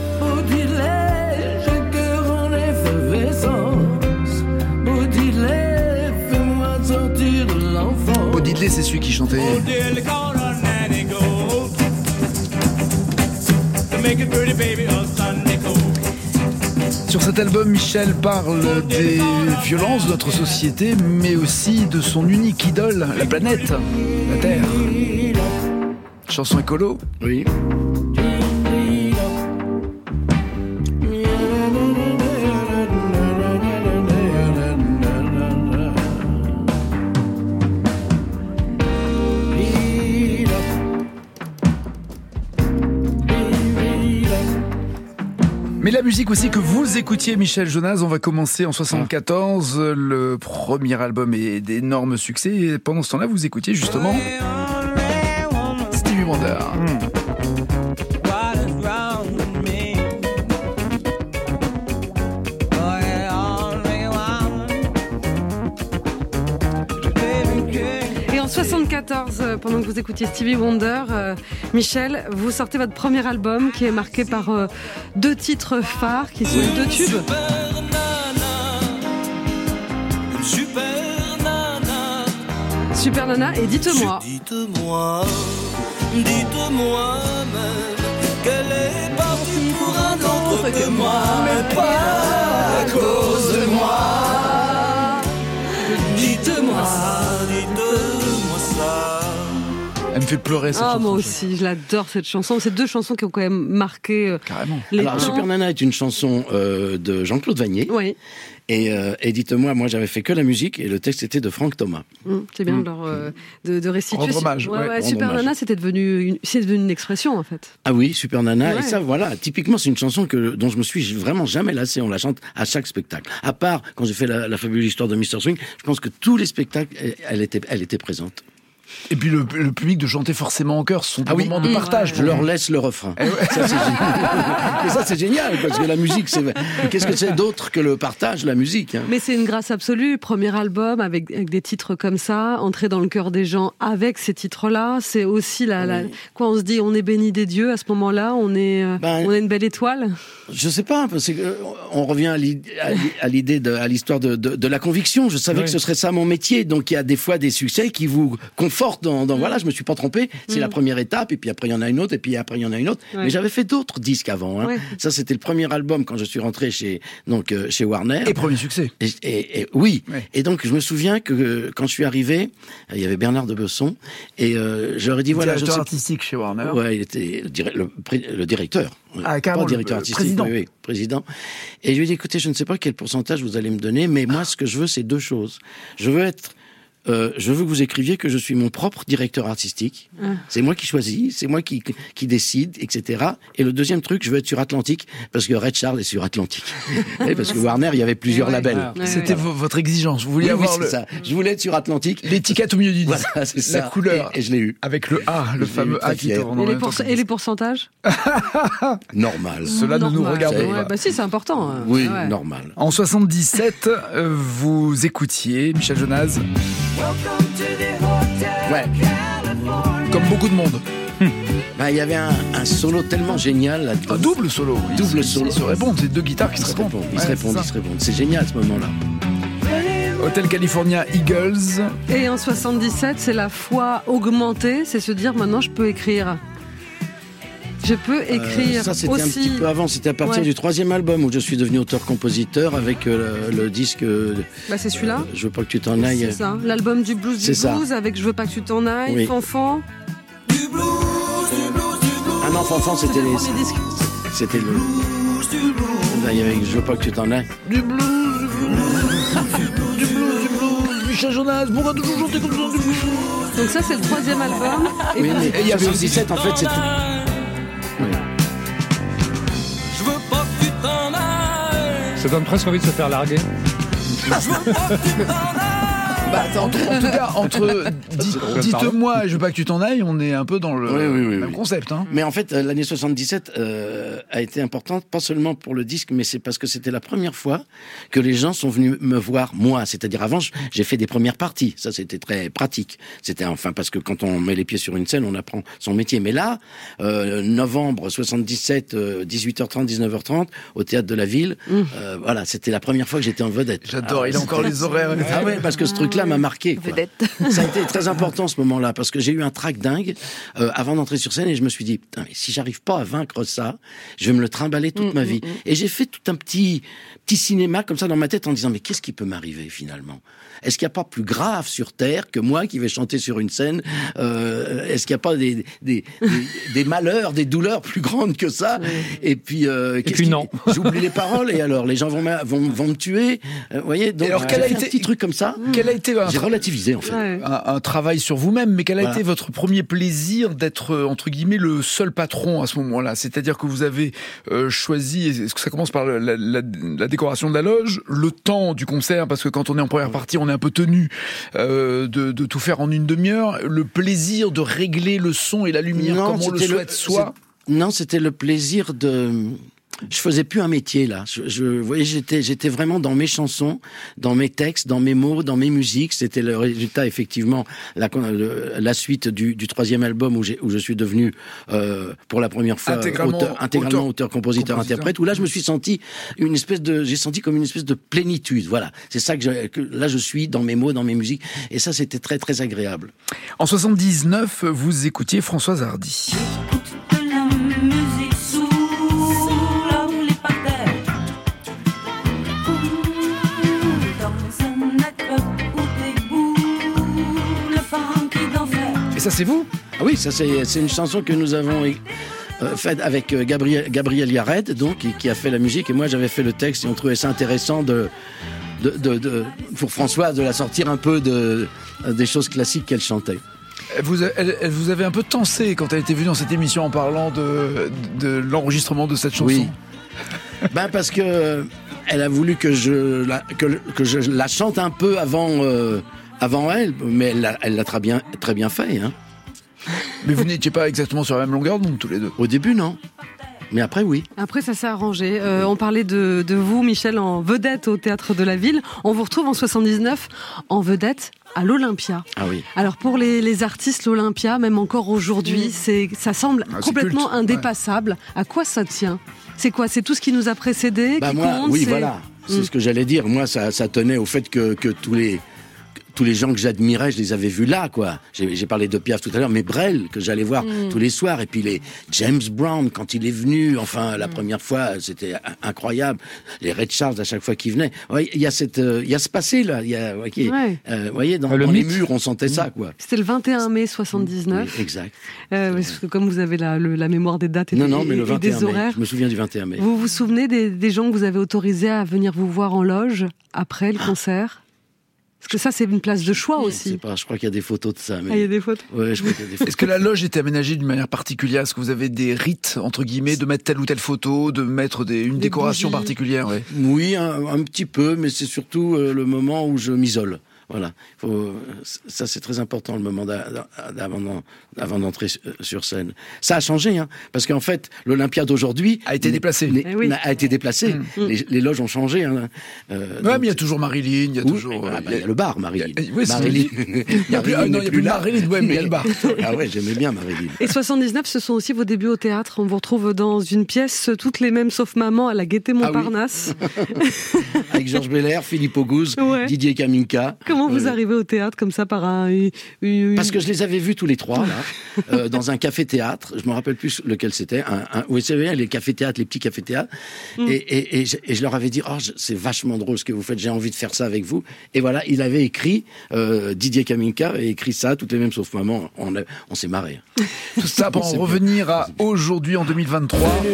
Bodidley, c'est celui qui chantait. Sur cet album, Michel parle des violences de notre société, mais aussi de son unique idole, la planète, la Terre. Chanson écolo. Oui. Mais la musique aussi que vous écoutiez, Michel Jonas, on va commencer en 74. Le premier album est d'énormes succès. Et pendant ce temps-là, vous écoutiez justement Stevie Wonder. Et en 74, pendant que vous écoutiez Stevie Wonder, Michel, vous sortez votre premier album qui est marqué par 2 titres phares qui sont 2 tubes. Super Nana et Dites-moi. Dites-moi même qu'elle est partie pour un autre que moi, mais pas à cause de moi. Dites-moi ça. Elle me fait pleurer cette chanson. Moi aussi, je l'adore cette chanson. C'est 2 chansons qui ont quand même marqué les Alors, temps. Super Nana est une chanson de Jean-Claude Vannier. Oui. Et dites-moi, moi j'avais fait que la musique et le texte était de Franck Thomas. C'est bien de restituer. Rendre hommage. Ouais, Super Nana, c'était devenu une expression en fait. Ah oui, Super Nana. Ouais. Et ça, voilà, typiquement, c'est une chanson dont je me suis vraiment jamais lassé. On la chante à chaque spectacle. À part quand j'ai fait la fabuleuse histoire de Mr. Swing, je pense que tous les spectacles, elle était présente. Et puis le public de chanter forcément en chœur, ce sont des moments de partage. Je leur laisse le refrain. Ça, c'est génial. Mais ça, c'est génial, parce que la musique, qu'est-ce que c'est d'autre que le partage, la musique, hein. Mais c'est une grâce absolue. Premier album avec des titres comme ça, entrer dans le cœur des gens avec ces titres-là, c'est aussi quoi on se dit, on est béni des dieux à ce moment-là, on est une belle étoile. Je sais pas, parce que on revient à l'idée à l'histoire de la conviction. Je savais que ce serait ça mon métier, donc il y a des fois des succès qui vous confortent dans voilà, je me suis pas trompé, c'est la première étape, et puis après il y en a une autre, et puis après il y en a une autre. Mais j'avais fait d'autres disques avant, hein. Ça c'était le premier album quand je suis rentré chez Warner. Et premier succès. Et oui. Et donc je me souviens que quand je suis arrivé, il y avait Bernard de Besson, et j'aurais dit voilà, directeur artistique chez Warner. Ouais, il était le directeur. Carrément, pas directeur artistique, président. oui, président. Et je lui ai dit, écoutez, je ne sais pas quel pourcentage vous allez me donner, mais moi, ce que je veux, c'est 2 choses. Je veux que vous écriviez que je suis mon propre directeur artistique. C'est moi qui choisis, c'est moi qui décide, etc. Et le deuxième truc, je veux être sur Atlantique, parce que Red Charles est sur Atlantique. Et parce que Warner, il y avait plusieurs labels. C'était votre exigence. Vous vouliez avoir c'est ça. Je voulais être sur Atlantique. L'étiquette au milieu du disque. Voilà, c'est ça. La couleur. Et je l'ai eu. Avec le A, le fameux A qui tourne. Et les pourcentages? Normal. Cela ne nous regarde pas. Bah si, c'est important. Oui, normal. En 77, vous écoutiez Michel Jonas. Ouais. Comme beaucoup de monde. Il y avait un solo tellement génial là-dedans. Un double solo. Double solo. Ils se répondent, c'est 2 guitares qui se répondent. Ils se répondent. C'est génial ce moment-là. Hotel California Eagles. Et en 77, c'est la foi augmentée, c'est se dire maintenant je peux écrire. Je peux écrire ça, c'était aussi. un petit peu avant, c'était à partir du 3e album où je suis devenu auteur-compositeur avec le disque. C'est celui-là. Je veux pas que tu t'en ailles. C'est ça, l'album du blues avec Je veux pas que tu t'en ailles, Fanfan. Du blues. Ah non, Fanfan, c'était le premier disque. C'était le. Il y avait Je veux pas que tu t'en ailles. Du blues. Michel Jonas, pourquoi toujours chanter comme ça du blues? Donc ça, c'est le 3e album. Et il y avait 17 en fait, c'est tout. Je veux pas que tu t'en ailles. Ça donne presque envie de se faire larguer. Je veux pas que tu t'en ailles. En tout cas, entre dites-moi et je veux pas que tu t'en ailles, on est un peu dans le même concept. Hein. Mais en fait, l'année 77 a été importante, pas seulement pour le disque, mais c'est parce que c'était la première fois que les gens sont venus me voir, moi. C'est-à-dire, avant, j'ai fait des premières parties. Ça, c'était très pratique. C'était parce que quand on met les pieds sur une scène, on apprend son métier. Mais là, novembre 77, 18h30, 19h30, au Théâtre de la Ville, voilà, c'était la première fois que j'étais en vedette. J'adore, il a encore les horaires. Ah ouais, parce que ce truc-là m'a marqué. Quoi. Ça a été très important ce moment-là, parce que j'ai eu un trac dingue avant d'entrer sur scène et je me suis dit, putain, mais si j'arrive pas à vaincre ça, je vais me le trimballer toute ma vie. Et j'ai fait tout un petit cinéma comme ça dans ma tête en disant, mais qu'est-ce qui peut m'arriver finalement ? Est-ce qu'il n'y a pas plus grave sur Terre que moi qui vais chanter sur une scène ? Est-ce qu'il n'y a pas des malheurs, des douleurs plus grandes que ça ? Et puis non. J'oublie les paroles et alors les gens vont me tuer. Vous voyez, donc alors, quel a été un petit truc comme ça. Quel a été j'ai relativisé en fait. un travail sur vous-même, mais quel a Voilà. été votre premier plaisir d'être, entre guillemets, le seul patron à ce moment-là? C'est-à-dire que vous avez choisi, est-ce que ça commence par la décoration de la loge, le temps du concert, parce que quand on est en première partie, on est un peu tenu de tout faire en une demi-heure, le plaisir de régler le son et la lumière comme on le souhaite soi? Non, c'était le plaisir de... Je faisais plus un métier là. Vous voyez, j'étais vraiment dans mes chansons, dans mes textes, dans mes mots, dans mes musiques. C'était le résultat effectivement la suite du troisième album où je suis devenu pour la première fois intégralement auteur, compositeur, interprète. Où là je me suis senti j'ai senti comme une espèce de plénitude. Voilà, c'est ça que là je suis dans mes mots, dans mes musiques, et ça c'était très très agréable. En 79, vous écoutiez Françoise Hardy. Et ça, c'est vous? Ah oui, ça c'est une chanson que nous avons faite avec Gabriel Yared, donc qui a fait la musique, et moi j'avais fait le texte, et on trouvait ça intéressant pour Françoise de la sortir un peu des choses classiques qu'elle chantait. Vous avez un peu tensé quand elle était venue dans cette émission en parlant de l'enregistrement de cette chanson. Oui. Parce que elle a voulu que je la chante un peu avant elle, mais elle l'a très bien fait. Hein. Mais vous n'étiez pas exactement sur la même longueur d'onde tous les deux? Au début, non. Mais après, oui. Après, ça s'est arrangé. On parlait de vous, Michel, en vedette au Théâtre de la Ville. On vous retrouve en 79 en vedette à l'Olympia. Ah oui. Alors pour les artistes, l'Olympia, même encore aujourd'hui, ça semble complètement culte, indépassable. Ouais. À quoi ça tient? C'est quoi? C'est tout ce qui nous a précédé qui compte? Oui, voilà. C'est ce que j'allais dire. Moi, ça tenait au fait que tous les gens que j'admirais, je les avais vus là, quoi. J'ai parlé de Piaf tout à l'heure, mais Brel, que j'allais voir tous les soirs, et puis les James Brown, quand il est venu, enfin, la première fois, c'était incroyable. Les Ray Charles, à chaque fois qu'il venait. Ouais, il y a ce passé-là. Vous voyez, dans les murs, on sentait ça, quoi. C'était le 21 mai 79. Oui, exact. Parce que comme vous avez la mémoire des dates et mais le 21 des mai. horaires. Je me souviens du 21 mai. Vous vous souvenez des gens que vous avez autorisés à venir vous voir en loge après le concert? Parce que ça, c'est une place de choix aussi. Je crois qu'il y a des photos de ça. Mais... Ah, il y a des photos. Ouais, je crois qu'il y a des photos. Est-ce que la loge était aménagée d'une manière particulière? Est-ce que vous avez des rites, entre guillemets, de mettre telle ou telle photo, de mettre une décoration bougies particulière? Ouais. Oui, un petit peu, mais c'est surtout le moment où je m'isole. Voilà, ça c'est très important, le moment avant d'entrer sur scène. Ça a changé, hein, parce qu'en fait, l'Olympia d'aujourd'hui a été déplacée. A été déplacée. Les loges ont changé. Hein. Mais il y a toujours Marilyn, il y a toujours. Il y a le bar, Marilyn. Oui, Marilyn. Il n'y a plus Marilyn, mais il y a le bar. Ah ouais, j'aimais bien Marilyn. Et 79, ce sont aussi vos débuts au théâtre. On vous retrouve dans une pièce, toutes les mêmes sauf maman, à la Gaîté Montparnasse. Avec Georges Belair, Philippe Auguste, Didier Kaminka. Comment vous arrivez au théâtre comme ça par Parce que je les avais vus tous les trois là, dans un café-théâtre. Je me rappelle plus lequel c'était. Oui, c'est vrai, les cafés-théâtres, les petits cafés-théâtres. Et je leur avais dit, c'est vachement drôle ce que vous faites. J'ai envie de faire ça avec vous. Et voilà, il avait écrit Didier Kaminka avait écrit ça, toutes les mêmes sauf maman. On s'est marré. Tout ça pour en revenir à aujourd'hui en 2023.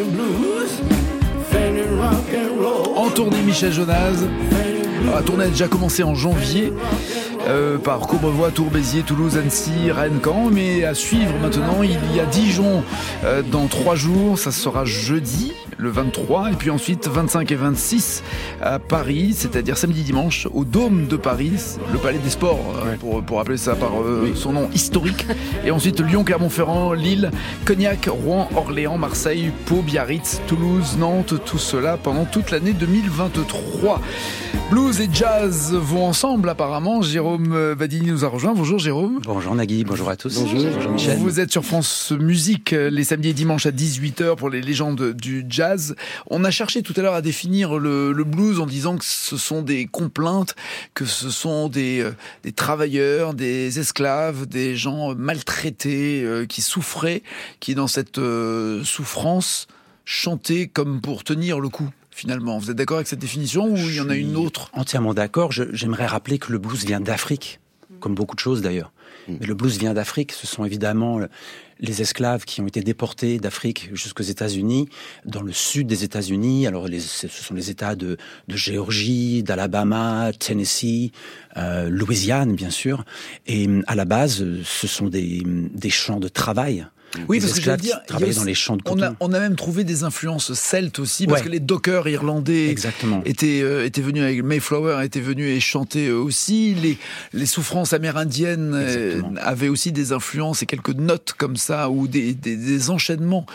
En tournée Michel Jonas. La tournée a déjà commencé en janvier par Courbevoie, Tours, Béziers, Toulouse, Annecy, Rennes, Caen. Mais à suivre maintenant, il y a Dijon dans 3 jours. Ça sera jeudi, le 23. Et puis ensuite, 25 et 26 à Paris, c'est-à-dire samedi, dimanche, au Dôme de Paris, le Palais des Sports, pour appeler ça par son nom historique. Et ensuite, Lyon, Clermont-Ferrand, Lille, Cognac, Rouen, Orléans, Marseille, Pau, Biarritz, Toulouse, Nantes. Tout cela pendant toute l'année 2023. Blues et jazz vont ensemble apparemment. Jérôme Badini nous a rejoint. Bonjour Jérôme. Bonjour Nagui, bonjour à tous. Bonjour Michel. Vous êtes sur France Musique les samedis et dimanches à 18h pour les légendes du jazz. On a cherché tout à l'heure à définir le blues en disant que ce sont des complaintes, que ce sont des travailleurs, des esclaves, des gens maltraités qui souffraient, qui dans cette souffrance chantaient comme pour tenir le coup. Finalement, vous êtes d'accord avec cette définition ou il y en a une autre? Entièrement d'accord. J'aimerais rappeler que le blues vient d'Afrique. comme beaucoup de choses d'ailleurs. Mais le blues vient d'Afrique. Ce sont évidemment les esclaves qui ont été déportés d'Afrique jusqu'aux États-Unis, dans le sud des États-Unis. Alors, ce sont les États de Géorgie, d'Alabama, Tennessee, Louisiane, bien sûr. Et à la base, ce sont des champs de travail. Oui, parce que je veux dire, dans les champs de coton. On a même trouvé des influences celtes aussi, parce que les dockers irlandais étaient venus avec Mayflower, étaient venus et chantaient aussi. Les souffrances amérindiennes avaient aussi des influences et quelques notes comme ça, ou des enchaînements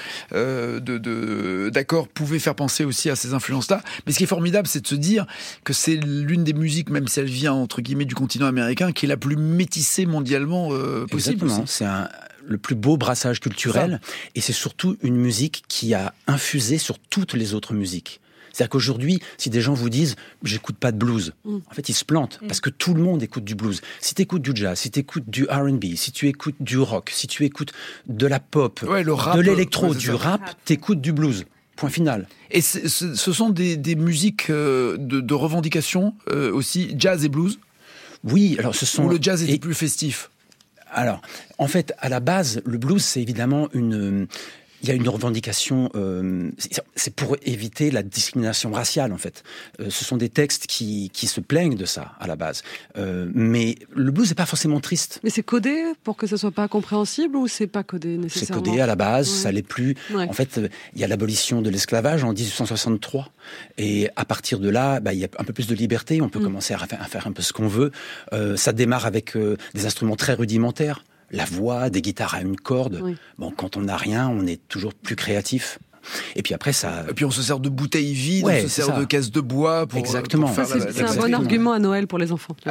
d'accords pouvaient faire penser aussi à ces influences-là. Mais ce qui est formidable, c'est de se dire que c'est l'une des musiques, même si elle vient entre guillemets du continent américain, qui est la plus métissée mondialement possible. Exactement. C'est le plus beau brassage culturel, et c'est surtout une musique qui a infusé sur toutes les autres musiques. C'est-à-dire qu'aujourd'hui, si des gens vous disent « j'écoute pas de blues », en fait, ils se plantent, parce que tout le monde écoute du blues. Si tu écoutes du jazz, si tu écoutes du R&B, si tu écoutes du rock, si tu écoutes de la pop, le rap, de l'électro, du rap, t'écoutes du blues. Point final. Et ce sont des musiques de revendication aussi, jazz et blues ? Oui, alors ce sont... Ou le jazz était plus festif ? Alors, en fait, à la base, le blues, c'est évidemment il y a une revendication, c'est pour éviter la discrimination raciale, en fait. Ce sont des textes qui se plaignent de ça, à la base. Mais le blues n'est pas forcément triste. Mais c'est codé pour que ce soit pas compréhensible, ou c'est pas codé nécessairement ? C'est codé à la base, ça l'est plus. Ouais. En fait, il y a l'abolition de l'esclavage en 1863. Et à partir de là, il y a un peu plus de liberté, on peut commencer à faire un peu ce qu'on veut. Ça démarre avec des instruments très rudimentaires. La voix, des guitares à une corde. Oui. Bon, quand on n'a rien, on est toujours plus créatif. Et puis après, ça... Et puis on se sert de bouteilles vides, on se sert de caisses de bois pour... Exactement. Pour faire c'est un bon argument à Noël pour les enfants.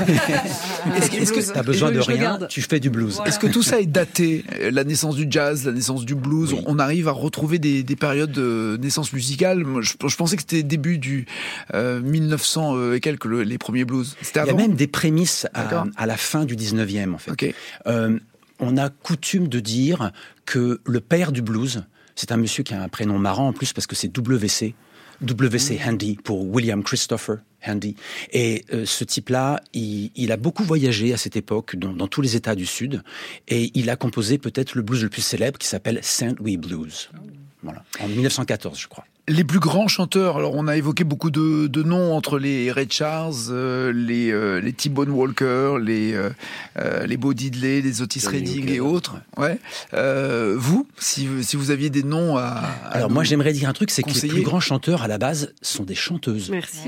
Est-ce que t'as besoin de rien, tu fais du blues. Est-ce que tout ça est daté ? La naissance du jazz, la naissance du blues, on arrive à retrouver des périodes de naissance musicale. Moi, je pensais que c'était début du 1900 et quelques, les premiers blues. C'était avant ? Il y a même des prémices à la fin du 19e, en fait. Okay. On a coutume de dire que le père du blues, c'est un monsieur qui a un prénom marrant en plus parce que c'est WC Handy pour William Christopher Handy. Et ce type-là, il a beaucoup voyagé à cette époque dans tous les États du Sud, et il a composé peut-être le blues le plus célèbre qui s'appelle St. Louis Blues. Voilà, en 1914, je crois. Les plus grands chanteurs, alors on a évoqué beaucoup de noms entre les Ray Charles, les T-Bone Walker, les Bo Diddley, les Otis Redding et autres. Ouais. Vous, si vous aviez des noms à alors moi j'aimerais dire un truc, c'est que les plus grands chanteurs à la base sont des chanteuses. Merci.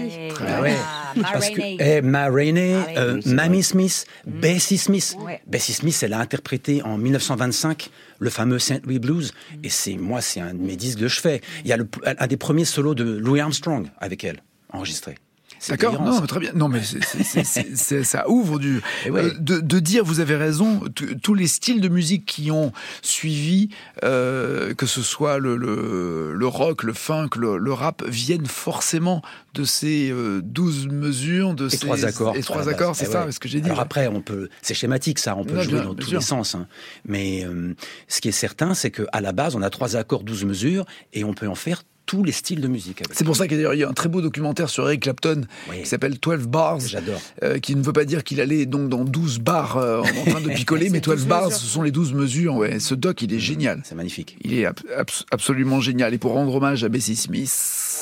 Ma Rainey, Mamie Smith, Bessie Smith. Bessie Smith, elle a interprété en 1925 le fameux St. Louis Blues, et c'est un de mes disques de chevet. Il y a un des premiers solos de Louis Armstrong avec elle, enregistré. D'accord, non, très bien. Non, mais ça ouvre de dire, vous avez raison, tous les styles de musique qui ont suivi, que ce soit le rock, le funk, le rap, viennent forcément de ces 12 mesures, de ces 3 accords. Et 3 accords, c'est ça, ce que j'ai dit. Alors après, c'est schématique, ça, on peut jouer dans tous les sens. Hein. Mais ce qui est certain, c'est qu'à la base, on a 3 accords, 12 mesures, et on peut en faire tous les styles de musique. C'est pour ça qu'il y a un très beau documentaire sur Eric Clapton qui s'appelle 12 Bars. J'adore. Qui ne veut pas dire qu'il allait donc dans 12 bars en train de picoler, mais 12 Bars, ce sont les 12 mesures. Ouais. Ce doc, il est génial. C'est magnifique. Il est absolument génial. Et pour rendre hommage à Bessie Smith...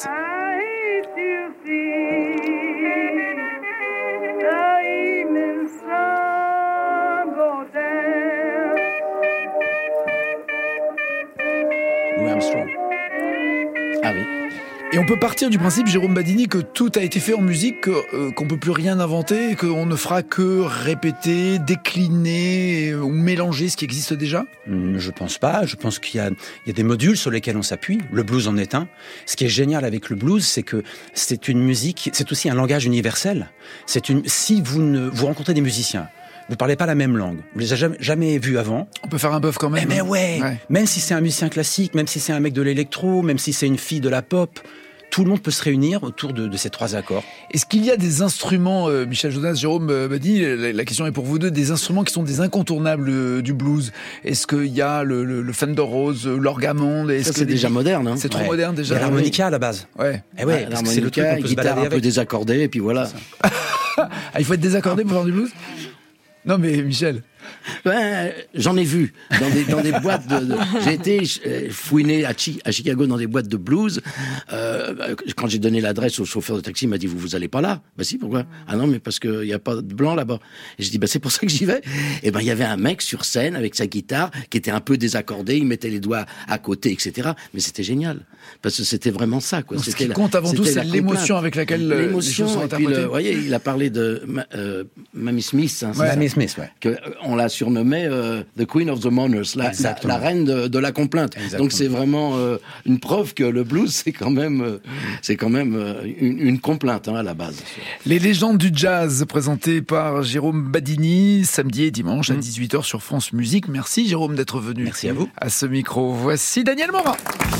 Louis Armstrong. Ah oui. Et on peut partir du principe, Jérôme Badini, que tout a été fait en musique, qu'on peut plus rien inventer, qu'on ne fera que répéter, décliner ou mélanger ce qui existe déjà ? Je pense pas. Je pense qu'il y a des modules sur lesquels on s'appuie. Le blues en est un. Ce qui est génial avec le blues, c'est que c'est une musique, c'est aussi un langage universel. Si vous rencontrez des musiciens, vous parlez pas la même langue, vous les avez jamais vus avant. On peut faire un bœuf quand même. Mais ouais. Même si c'est un musicien classique, même si c'est un mec de l'électro, même si c'est une fille de la pop, tout le monde peut se réunir autour de ces 3 accords. Est-ce qu'il y a des instruments, Michel Jonas, Jérôme Badini, la question est pour vous deux, des instruments qui sont des incontournables du blues ? Est-ce qu'il y a le Fender Rose, l'orgamonde ? C'est déjà moderne. Hein. C'est trop moderne déjà. Il y a l'harmonica à la base. Ouais. Parce que c'est le truc qu'on peut se balader un peu désaccordé, et puis voilà. Il faut être désaccordé pour faire du blues ? Non mais Michel. Ben, j'en ai vu dans des boîtes j'ai été fouiné à Chicago dans des boîtes de blues. Quand j'ai donné l'adresse au chauffeur de taxi, il m'a dit vous allez pas là. Bah si, pourquoi? Ah non, mais parce que y a pas de blanc là-bas. Et j'ai dit c'est pour ça que j'y vais. Et ben il y avait un mec sur scène avec sa guitare qui était un peu désaccordé, il mettait les doigts à côté, etc. Mais c'était génial parce que c'était vraiment ça, quoi. Ce qui compte avant tout, c'est l'émotion avec laquelle les choses sont interprétées. Vous voyez, il a parlé de Mamie Smith. Hein, Mamie Smith, ouais. On l'a surnommée The Queen of the Mourners, la reine de la complainte. Exactement. Donc c'est vraiment une preuve que le blues c'est quand même une complainte à la base. Les légendes du jazz présentées par Jérôme Badini samedi et dimanche à 18h sur France Musique. Merci Jérôme d'être venu. Merci à vous. À ce micro, voici Daniel Morin.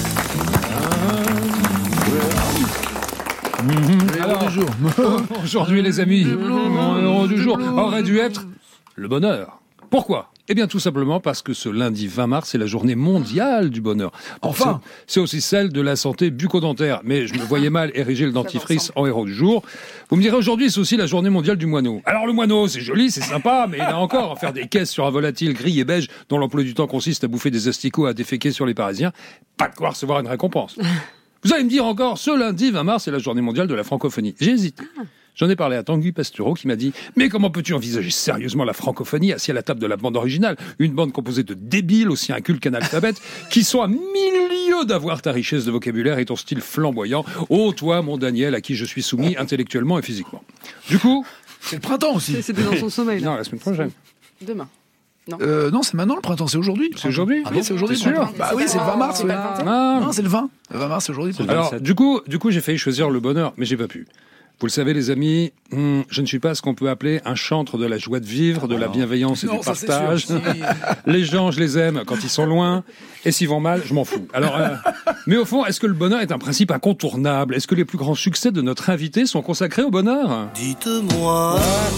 Alors, du jour. Aujourd'hui les amis, mon héros du jour aurait dû être le bonheur. Pourquoi ? Eh bien, tout simplement parce que ce lundi 20 mars, c'est la journée mondiale du bonheur. Enfin, c'est aussi celle de la santé bucco-dentaire. Mais je me voyais mal ériger le dentifrice en héros du jour. Vous me direz, aujourd'hui, c'est aussi la journée mondiale du moineau. Alors, le moineau, c'est joli, c'est sympa, mais là encore, faire des caisses sur un volatile gris et beige dont l'emploi du temps consiste à bouffer des asticots à déféquer sur les Parisiens, pas de quoi recevoir une récompense. Vous allez me dire encore, ce lundi 20 mars, c'est la journée mondiale de la francophonie. J'ai hésité. J'en ai parlé à Tanguy Pastureau qui m'a dit « Mais comment peux-tu envisager sérieusement la francophonie assis à la table de la bande originale ? Une bande composée de débiles, aussi incultes qu'analphabètes, qui sont à milieu d'avoir ta richesse de vocabulaire et ton style flamboyant. Oh, toi, mon Daniel, à qui je suis soumis intellectuellement et physiquement. » Du coup... C'est le printemps aussi. C'était dans son sommeil. Non, la semaine prochaine. Demain. Non, c'est maintenant le printemps, c'est aujourd'hui. C'est aujourd'hui. Ah bon, c'est aujourd'hui. C'est sûr. Bah oui, c'est le 20 mars. Ouais. Non, c'est le 20. Le 20 mars, c'est aujourd'hui. Alors, du coup, j'ai failli choisir le bonheur, mais j'ai pas pu. Vous le savez, les amis, je ne suis pas ce qu'on peut appeler un chantre de la joie de vivre, de la bienveillance et du partage. Les gens, je les aime quand ils sont loin, et s'ils vont mal, je m'en fous. Alors, mais au fond, est-ce que le bonheur est un principe incontournable ? Est-ce que les plus grands succès de notre invité sont consacrés au bonheur ? Dites-moi,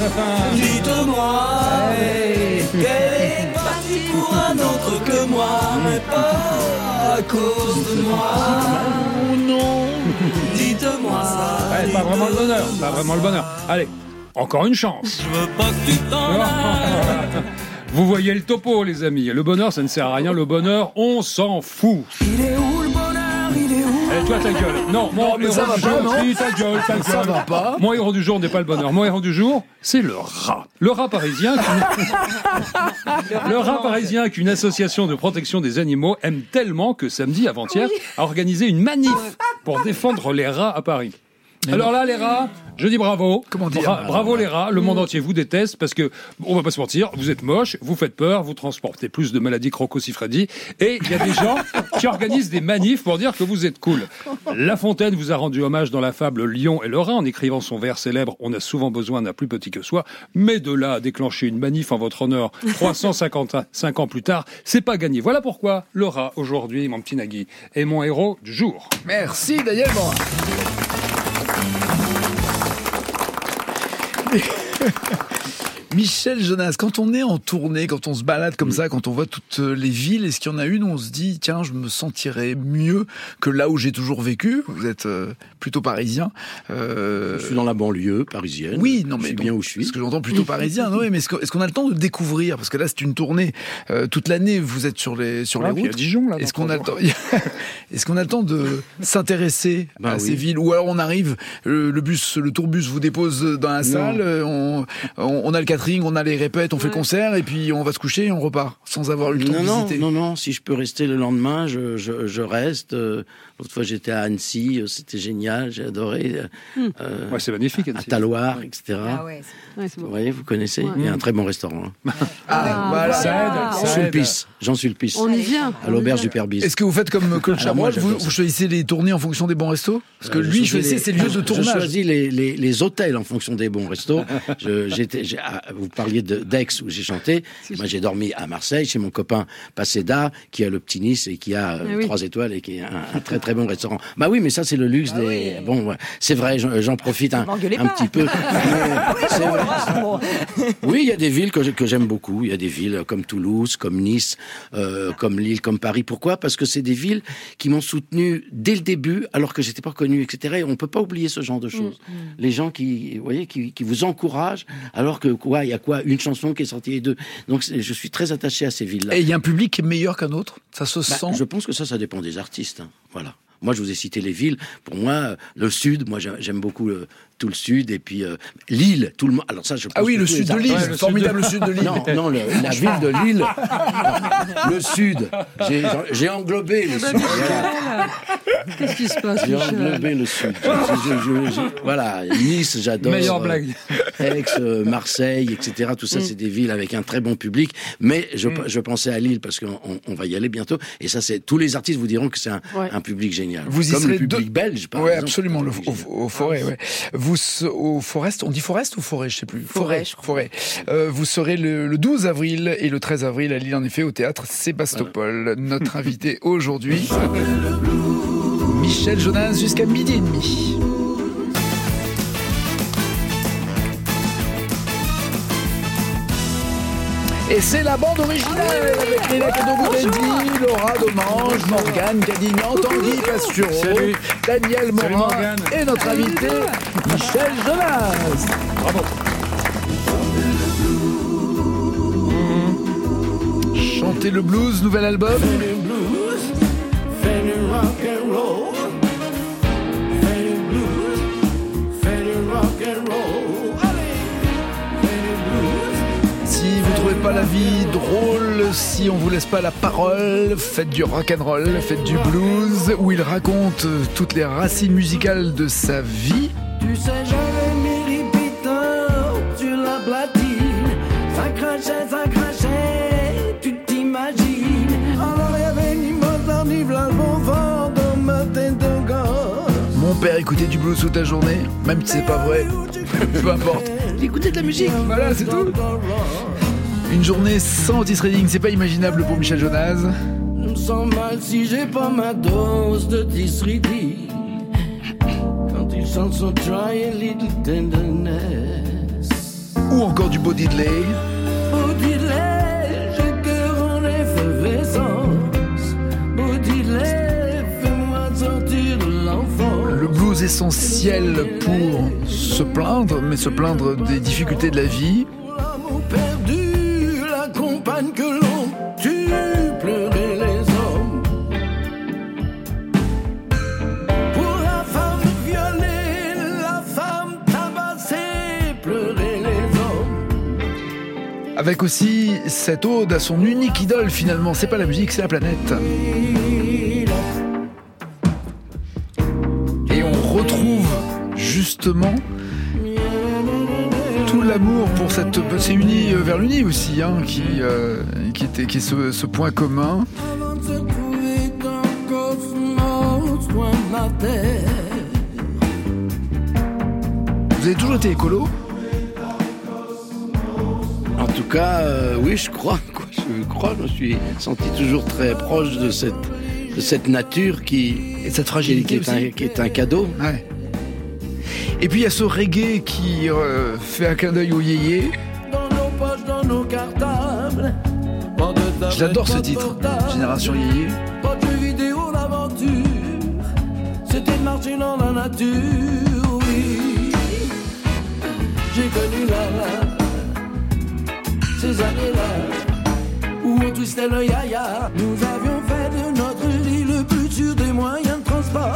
qu'elle est partie pour un autre que moi, mais pas à cause de moi. Non, dites-moi. Ouais, pas vraiment le bonheur, pas vraiment le bonheur. Allez, encore une chance. Je veux pas que tu t'en ailles. Vous voyez le topo, les amis. Le bonheur, ça ne sert à rien. Le bonheur, on s'en fout. Il est où le bonheur ? Il est où ? Allez, toi, ta gueule. Non, mon héros ça va du pas, jour, non si, ta gueule. Ça va pas. Mon héros du jour n'est pas le bonheur. Mon héros du jour, c'est le rat. Le rat parisien qu'une association de protection des animaux aime tellement que samedi avant-hier a organisé une manif pour défendre les rats à Paris. Alors là, les rats, je dis bravo. Comment dire bravo les rats. Le monde entier vous déteste parce que, on va pas se mentir, vous êtes moches, vous faites peur, vous transportez plus de maladies que Rocco Siffredi. Et il y a des gens qui organisent des manifs pour dire que vous êtes cool. La Fontaine vous a rendu hommage dans la fable Lion et le rat en écrivant son vers célèbre « On a souvent besoin d'un plus petit que soi ». Mais de là à déclencher une manif en votre honneur 355 ans plus tard, c'est pas gagné. Voilà pourquoi le rat, aujourd'hui, mon petit Nagui, est mon héros du jour. Merci Daniel Morin. Michel Jonas, quand on est en tournée, quand on se balade comme ça, quand on voit toutes les villes, est-ce qu'il y en a une où on se dit, tiens, je me sentirais mieux que là où j'ai toujours vécu ? Vous êtes plutôt parisien. Je suis dans la banlieue parisienne. Oui, non, mais je suis bien où je suis. Ce que j'entends plutôt parisien. Oui, mais est-ce qu'on a le temps de découvrir ? Parce que là, c'est une tournée. Toute l'année, vous êtes sur les routes. Il y a Dijon, là. Est-ce qu'on a le temps de s'intéresser à ces villes ? Ou alors on arrive, le tourbus vous dépose dans la salle, on a le catering, on a les répètes, on fait le concert, et puis on va se coucher et on repart, sans avoir eu le temps de visiter. Non, si je peux rester le lendemain, je reste. L'autre fois, j'étais à Annecy, c'était génial, j'ai adoré. Ouais, c'est magnifique, Annecy. À Taloir, etc. Ah ouais, vous voyez, vous connaissez ? Il y a un très bon restaurant. Voilà. Ça aide. Jean Sulpice. On y vient. À l'auberge du Père Bise. Est-ce que vous faites comme Claude Chabrol, moi, vous choisissez les tournées en fonction des bons restos ? Parce que lui, je choisis ses lieux de tournage. Je choisis les hôtels en fonction des bons restos. Vous parliez d'Aix où j'ai chanté. Moi, j'ai dormi à Marseille chez mon copain Paseda, qui a le Petit Nice et qui a 3 étoiles et qui est un très très bon restaurant. Bah oui, mais ça c'est le luxe des. Oui. Bon, c'est vrai, j'en profite un petit peu. C'est vrai. Oui, il y a des villes que j'aime beaucoup. Il y a des villes comme Toulouse, comme Nice, comme Lille, comme Paris. Pourquoi ? Parce que c'est des villes qui m'ont soutenu dès le début, alors que j'étais pas connu, etc. Et on peut pas oublier ce genre de choses. Les gens qui vous encouragent, alors que pas, il y a quoi, une chanson qui est sortie et deux. Donc je suis très attaché à ces villes-là. Et il y a un public qui est meilleur qu'un autre? Ça se sent? Je pense que ça dépend des artistes. Hein. Voilà. Moi, je vous ai cité les villes. Pour moi, le Sud, moi, j'aime beaucoup tout le Sud. Et puis, Lille, tout le monde. Alors ça, je pense ah oui, le Sud de Lille, formidable Sud de Lille. Non, la ville de Lille. Le Sud. J'ai englobé le Sud. Qu'est-ce qui se passe, J'ai englobé le Sud. Voilà, Nice, j'adore. Meilleure blague. Aix, Marseille, etc. Tout ça, c'est des villes avec un très bon public. Mais je pensais à Lille parce qu'on va y aller bientôt. Et ça, c'est tous les artistes vous diront que c'est un public génial. Vous y comme serez le public belge, par ouais, exemple. Absolument, au Forêt. Ouais. Vous au Forest, on dit Forest ou Forêt, je sais plus. Forêt, je crois. Forêt. Vous serez le 12 avril et le 13 avril à Lille, en effet, au théâtre Sébastopol. Voilà. Notre invité aujourd'hui, Michel Jonas, jusqu'à 12h30. Et c'est la bande originale avec Léla Cadot-Bouteldi, Laura Domange, Morgane Cadignan, Tanguy Pastureau, Daniel Morin et notre invité Michel Jonas. Bravo. Chanter le blues, nouvel album. Si vous trouvez pas la vie drôle, si on vous laisse pas la parole, faites du rock'n'roll, faites du blues, où il raconte toutes les racines musicales de sa vie. Tu sais, j'avais mis répétant sur la platine. Ça crachait, tu t'imagines. Alors il y avait ni mot ni v'là le bon vent dans ma tête de gosse. Mon père écoutait du blues toute la journée, même si c'est pas vrai, peu importe. Il écoutait de la musique, voilà, c'est tout. Une journée sans Otis Redding, c'est pas imaginable pour Michel Jonas. Je me sens mal si j'ai pas ma dose de Otis Redding. Quand il chante son Try a Little Tenderness. Ou encore du Bo Diddley. Bo Diddley, j'ai cœur en effervescence. Bo Diddley, fais-moi sortir de l'enfant. Le blues essentiel pour se plaindre, mais se plaindre des difficultés de la vie. Perdu, la compagne que l'on tue, pleurer les hommes. Pour la femme violée, la femme tabassée, pleurer les hommes. Avec aussi cette ode à son unique idole finalement, c'est pas la musique, c'est la planète. Et on retrouve justement tout l'amour pour cette... C'est uni vers l'uni aussi, hein, qui est ce point commun. Avant de se trouver dans le cosmos, loin de la terre. Vous avez toujours été écolo ? En tout cas, oui, je crois. Je me suis senti toujours très proche de cette nature et cette fragilité qui est un cadeau. Ouais. Et puis il y a ce reggae qui fait un clin d'œil au yéyé. Dans nos poches, dans nos cartables. J'adore ce titre, Génération Yéyé. Pas de jeux vidéo, l'aventure. C'était de marcher dans la nature, oui. J'ai connu ces années-là où on twistait le yaya. Nous avions fait de notre vie le plus sûr des moyens de transport.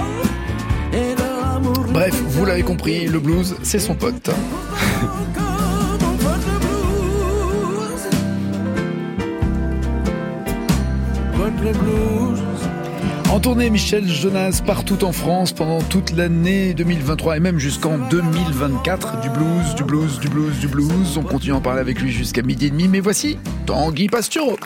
Bref, vous l'avez compris, le blues, c'est son pote. En tournée, Michel Jonas partout en France pendant toute l'année 2023 et même jusqu'en 2024. Du blues, du blues, du blues, du blues. On continue à en parler avec lui jusqu'à 12h30. Mais voici Tanguy Pastureau.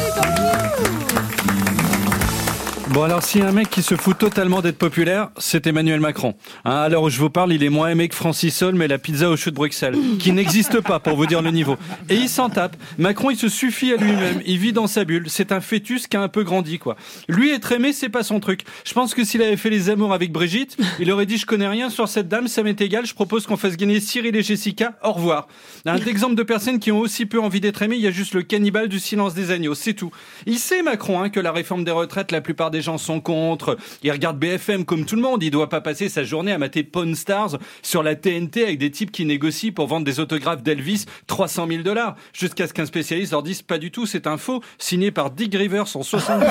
Bon alors, s'il y a un mec qui se fout totalement d'être populaire, c'est Emmanuel Macron. Hein, à l'heure où je vous parle, il est moins aimé que Francis Holm et la pizza au chou de Bruxelles, qui n'existe pas pour vous dire le niveau. Et il s'en tape. Macron, il se suffit à lui-même. Il vit dans sa bulle. C'est un fœtus qui a un peu grandi, quoi. Lui, être aimé, c'est pas son truc. Je pense que s'il avait fait les amours avec Brigitte, il aurait dit « Je connais rien sur cette dame, ça m'est égal, je propose qu'on fasse gagner Cyril et Jessica, au revoir. » Un exemple de personnes qui ont aussi peu envie d'être aimées, il y a juste le cannibale du silence des agneaux, c'est tout. Il sait, Macron, hein, que la réforme des retraites, la plupart des des gens sont contre. Il regarde BFM comme tout le monde. Il doit pas passer sa journée à mater Pawn Stars sur la TNT avec des types qui négocient pour vendre des autographes d'Elvis $300 000. Jusqu'à ce qu'un spécialiste leur dise pas du tout, c'est un faux, signé par Dick Rivers en 72.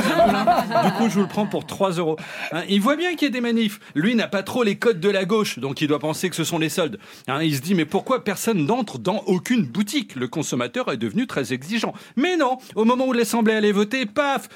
Du coup, je vous le prends pour 3 €. Hein, il voit bien qu'il y a des manifs. Lui n'a pas trop les codes de la gauche, donc il doit penser que ce sont les soldes. Hein, il se dit, mais pourquoi personne n'entre dans aucune boutique? Le consommateur est devenu très exigeant. Mais non, au moment où l'Assemblée allait voter, paf,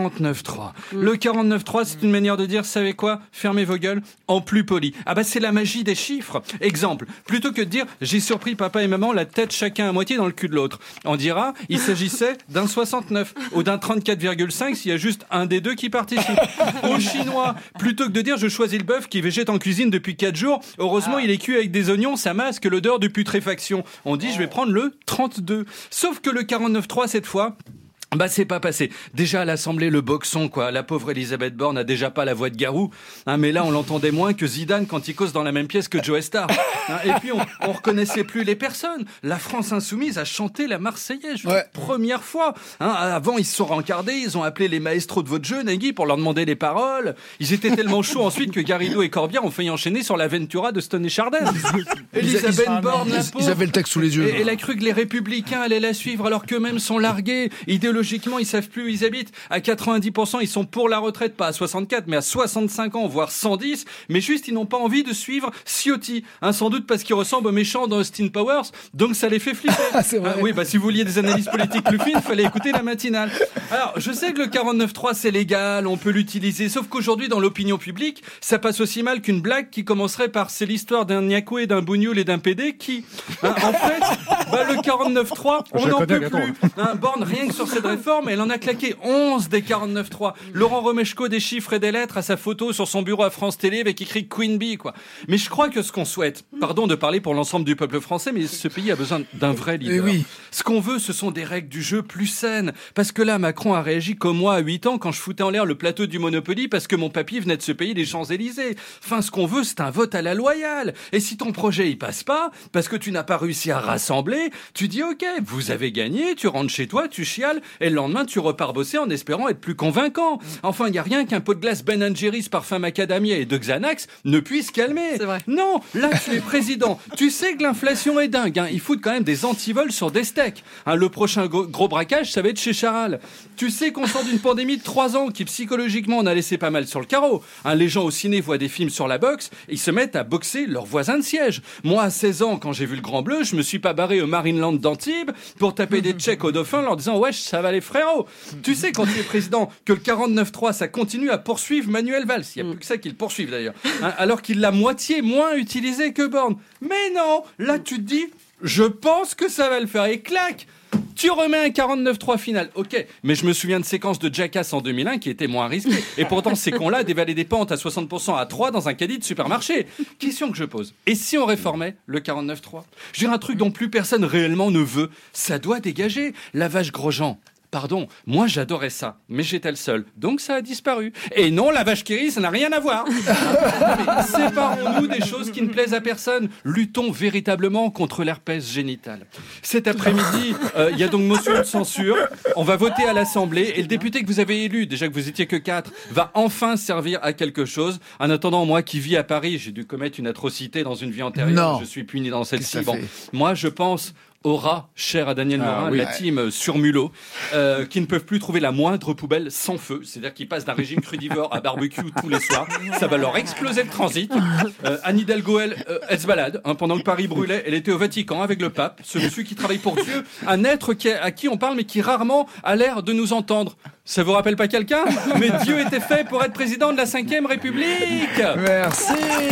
49.3. Le 49.3, c'est une manière de dire, savez quoi? Fermez vos gueules, en plus poli. Ah bah c'est la magie des chiffres. Exemple, plutôt que de dire, j'ai surpris papa et maman la tête chacun à moitié dans le cul de l'autre. On dira, il s'agissait d'un 69 ou d'un 34,5 s'il y a juste un des deux qui participe. Aux Chinois, plutôt que de dire, je choisis le bœuf qui végète en cuisine depuis 4 jours, heureusement il est cuit avec des oignons, ça masque l'odeur de putréfaction. On dit, je vais prendre le 32. Sauf que le 49.3 cette fois, bah c'est pas passé. Déjà à l'Assemblée le boxon quoi. La pauvre Elisabeth Borne a déjà pas la voix de Garou. Hein, mais là on l'entendait moins que Zidane quand il cause dans la même pièce que Joe Star. Hein, et puis on reconnaissait plus les personnes. La France insoumise a chanté la Marseillaise première fois. Hein, avant ils se sont rencardés, ils ont appelé les maestros de votre jeu Nagui pour leur demander les paroles. Ils étaient tellement chauds ensuite que Garrido et Corbière ont failli enchaîner sur la Ventura de Stone et Chardin. Elisabeth Borne la pauvre. Ils avaient le texte sous les yeux. Et elle a cru que les Républicains allaient la suivre alors qu'eux-mêmes sont largués. Idéologiquement, ils savent plus où ils habitent. À 90%, ils sont pour la retraite, pas à 64, mais à 65 ans, voire 110. Mais juste, ils n'ont pas envie de suivre Ciotti. Hein, sans doute parce qu'il ressemble aux méchants dans Austin Powers. Donc, ça les fait flipper. C'est vrai. Oui, bah, si vous vouliez des analyses politiques plus fines, fallait écouter la matinale. Alors, je sais que le 49.3, c'est légal, on peut l'utiliser. Sauf qu'aujourd'hui, dans l'opinion publique, ça passe aussi mal qu'une blague qui commencerait par c'est l'histoire d'un Niakou et d'un Bougnoul et d'un PD qui, hein, en fait, bah, le 49.3, on n'en peut plus. Hein, Borne, rien que sur cette réforme, elle en a claqué 11 des 49.3. Laurent Romeshko des chiffres et des lettres à sa photo sur son bureau à France Télé avec écrit Queen Bee, quoi. Mais je crois que ce qu'on souhaite, pardon de parler pour l'ensemble du peuple français, mais ce pays a besoin d'un vrai leader. Oui. Ce qu'on veut, ce sont des règles du jeu plus saines. Parce que là, Macron a réagi comme moi à 8 ans quand je foutais en l'air le plateau du Monopoly parce que mon papy venait de se payer les Champs-Élysées. Enfin, ce qu'on veut, c'est un vote à la loyale. Et si ton projet, il passe pas, parce que tu n'as pas réussi à rassembler, tu dis ok, vous avez gagné, tu rentres chez toi, tu chiales, et le lendemain, tu repars bosser en espérant être plus convaincant. Enfin, il n'y a rien qu'un pot de glace Ben & Jerry's parfum macadamia et de Xanax ne puisse calmer. C'est vrai. Non, là, tu es président. Tu sais que l'inflation est dingue. Hein. Ils foutent quand même des antivols sur des steaks. Hein, le prochain gros braquage, ça va être chez Charal. Tu sais qu'on sort d'une pandémie de 3 ans qui, psychologiquement, on a laissé pas mal sur le carreau. Hein, les gens au ciné voient des films sur la boxe et ils se mettent à boxer leurs voisins de siège. Moi, à 16 ans, quand j'ai vu le Grand Bleu, je me suis pas barré au Marineland d'Antibes pour taper des tchèques aux dauphins en leur disant « Wesh, ça va les frérots !» Tu sais, quand tu es président, que le 49.3, ça continue à poursuivre Manuel Valls. Il n'y a plus que ça qui le poursuivent d'ailleurs. Hein, alors qu'il l'a moitié moins utilisé que Borne. Mais non, là tu te dis, je pense que ça va le faire. Et clac, tu remets un 49.3 final. Ok, mais je me souviens de séquences de Jackass en 2001 qui étaient moins risquées. Et pourtant, ces cons-là dévalaient des pentes à 60% à 3 dans un caddie de supermarché. Question que je pose. Et si on réformait le 49.3 ? Je dirais un truc dont plus personne réellement ne veut. Ça doit dégager. La vache Grosjean. Pardon, moi j'adorais ça, mais j'étais le seul, donc ça a disparu. Et non, la vache qui rit, ça n'a rien à voir. Mais séparons-nous des choses qui ne plaisent à personne. Luttons véritablement contre l'herpès génital. Cet après-midi, il y a donc motion de censure. On va voter à l'Assemblée et le député que vous avez élu, déjà que vous étiez que 4, va enfin servir à quelque chose. En attendant, moi qui vis à Paris, j'ai dû commettre une atrocité dans une vie antérieure. Non. Je suis puni dans celle-ci. Bon, moi je pense aux rats, chers à Daniel Morin, la team sur Mulot, qui ne peuvent plus trouver la moindre poubelle sans feu. C'est-à-dire qu'ils passent d'un régime crudivore à barbecue tous les soirs. Ça va leur exploser le transit. Anne Hidalgo, elle se balade. Hein, pendant que Paris brûlait, elle était au Vatican avec le pape, ce monsieur qui travaille pour Dieu, un être à qui on parle mais qui rarement a l'air de nous entendre. Ça vous rappelle pas quelqu'un ? Mais Dieu était fait pour être président de la 5e République. Merci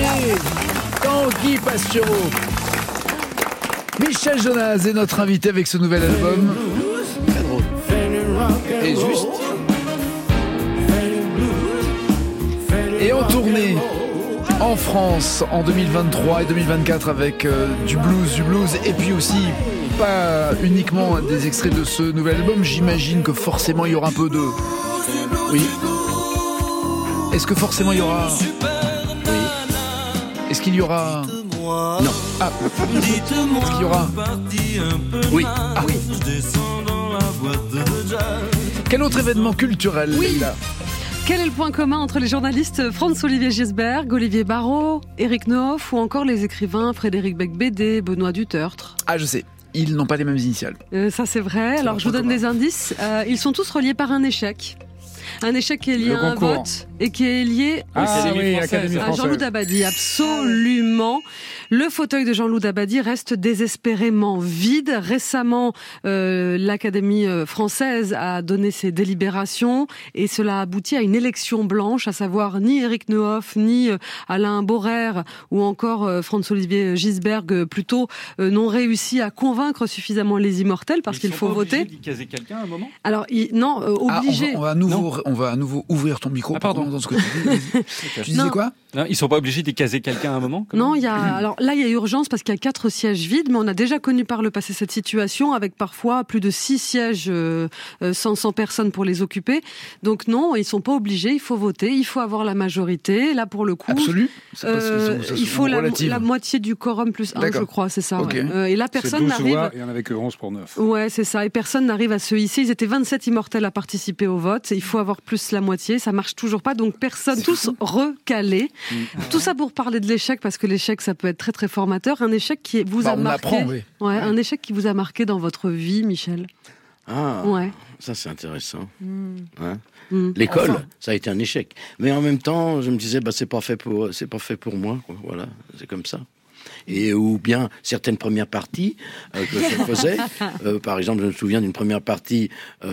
Tanguy Pastureau. Michel Jonas est notre invité avec ce nouvel album. Très drôle. Et juste. Et en tournée en France en 2023 et 2024 avec du blues et puis aussi pas uniquement des extraits de ce nouvel album. J'imagine que forcément il y aura un peu de... Oui. Est-ce que forcément il y aura... Oui. Est-ce qu'il y aura... Non. Ah. Est-ce qu'il y aura... Oui. Ah oui. Quel autre événement culturel là ? Quel est le point commun entre les journalistes Franz-Olivier Gisberg, Olivier Barrault, Éric Nehoff ou encore les écrivains Frédéric Becbédé, Benoît Dutertre? Ah, je sais. Ils n'ont pas les mêmes initiales. Ça, c'est vrai. Alors, je vous donne des indices. Ils sont tous reliés par un échec. Un échec qui est lié à un vote et qui est lié à Jean-Loup Dabadi. Absolument. Le fauteuil de Jean-Loup Dabadi reste désespérément vide. Récemment, l'Académie française a donné ses délibérations et cela a abouti à une élection blanche, à savoir ni Éric Nehoff, ni Alain Borer ou encore Franz-Olivier Gisberg plutôt n'ont réussi à convaincre suffisamment les immortels parce qu'il faut voter. Ils sont obligés d'y caser quelqu'un à un moment ? Alors, non, obligé. On va à nouveau ouvrir ton micro. Pardon. Dans ce que tu dis. Tu disais quoi ? Non, ils sont pas obligés d'y caser quelqu'un à un moment ? Non, alors là, il y a urgence parce qu'il y a 4 sièges vides, mais on a déjà connu par le passé cette situation avec parfois plus de 6 sièges sans personnes pour les occuper. Donc non, ils sont pas obligés, il faut voter, il faut avoir la majorité. Là, pour le coup, absolu. Il faut la moitié du quorum plus 1, je crois, c'est ça. Okay. Ouais. Et là, personne n'arrive. Il y en avait que 11 pour 9. Ouais, c'est ça. Et personne n'arrive à se hisser. Ils étaient 27 immortels à participer au vote. Il faut avoir plus la moitié. Ça marche toujours pas. Donc personne, tous recalés. Tout ça pour parler de l'échec, parce que l'échec, ça peut être très très formateur. Un échec qui vous a marqué. Apprend, oui. Ouais, un échec qui vous a marqué dans votre vie, Michel. Ah, ouais. Ça c'est intéressant. Hein l'école, ça a été un échec. Mais en même temps, je me disais, c'est pas fait pour moi. Quoi. Voilà, c'est comme ça. Et ou bien certaines premières parties que je faisais. Par exemple, je me souviens d'une première partie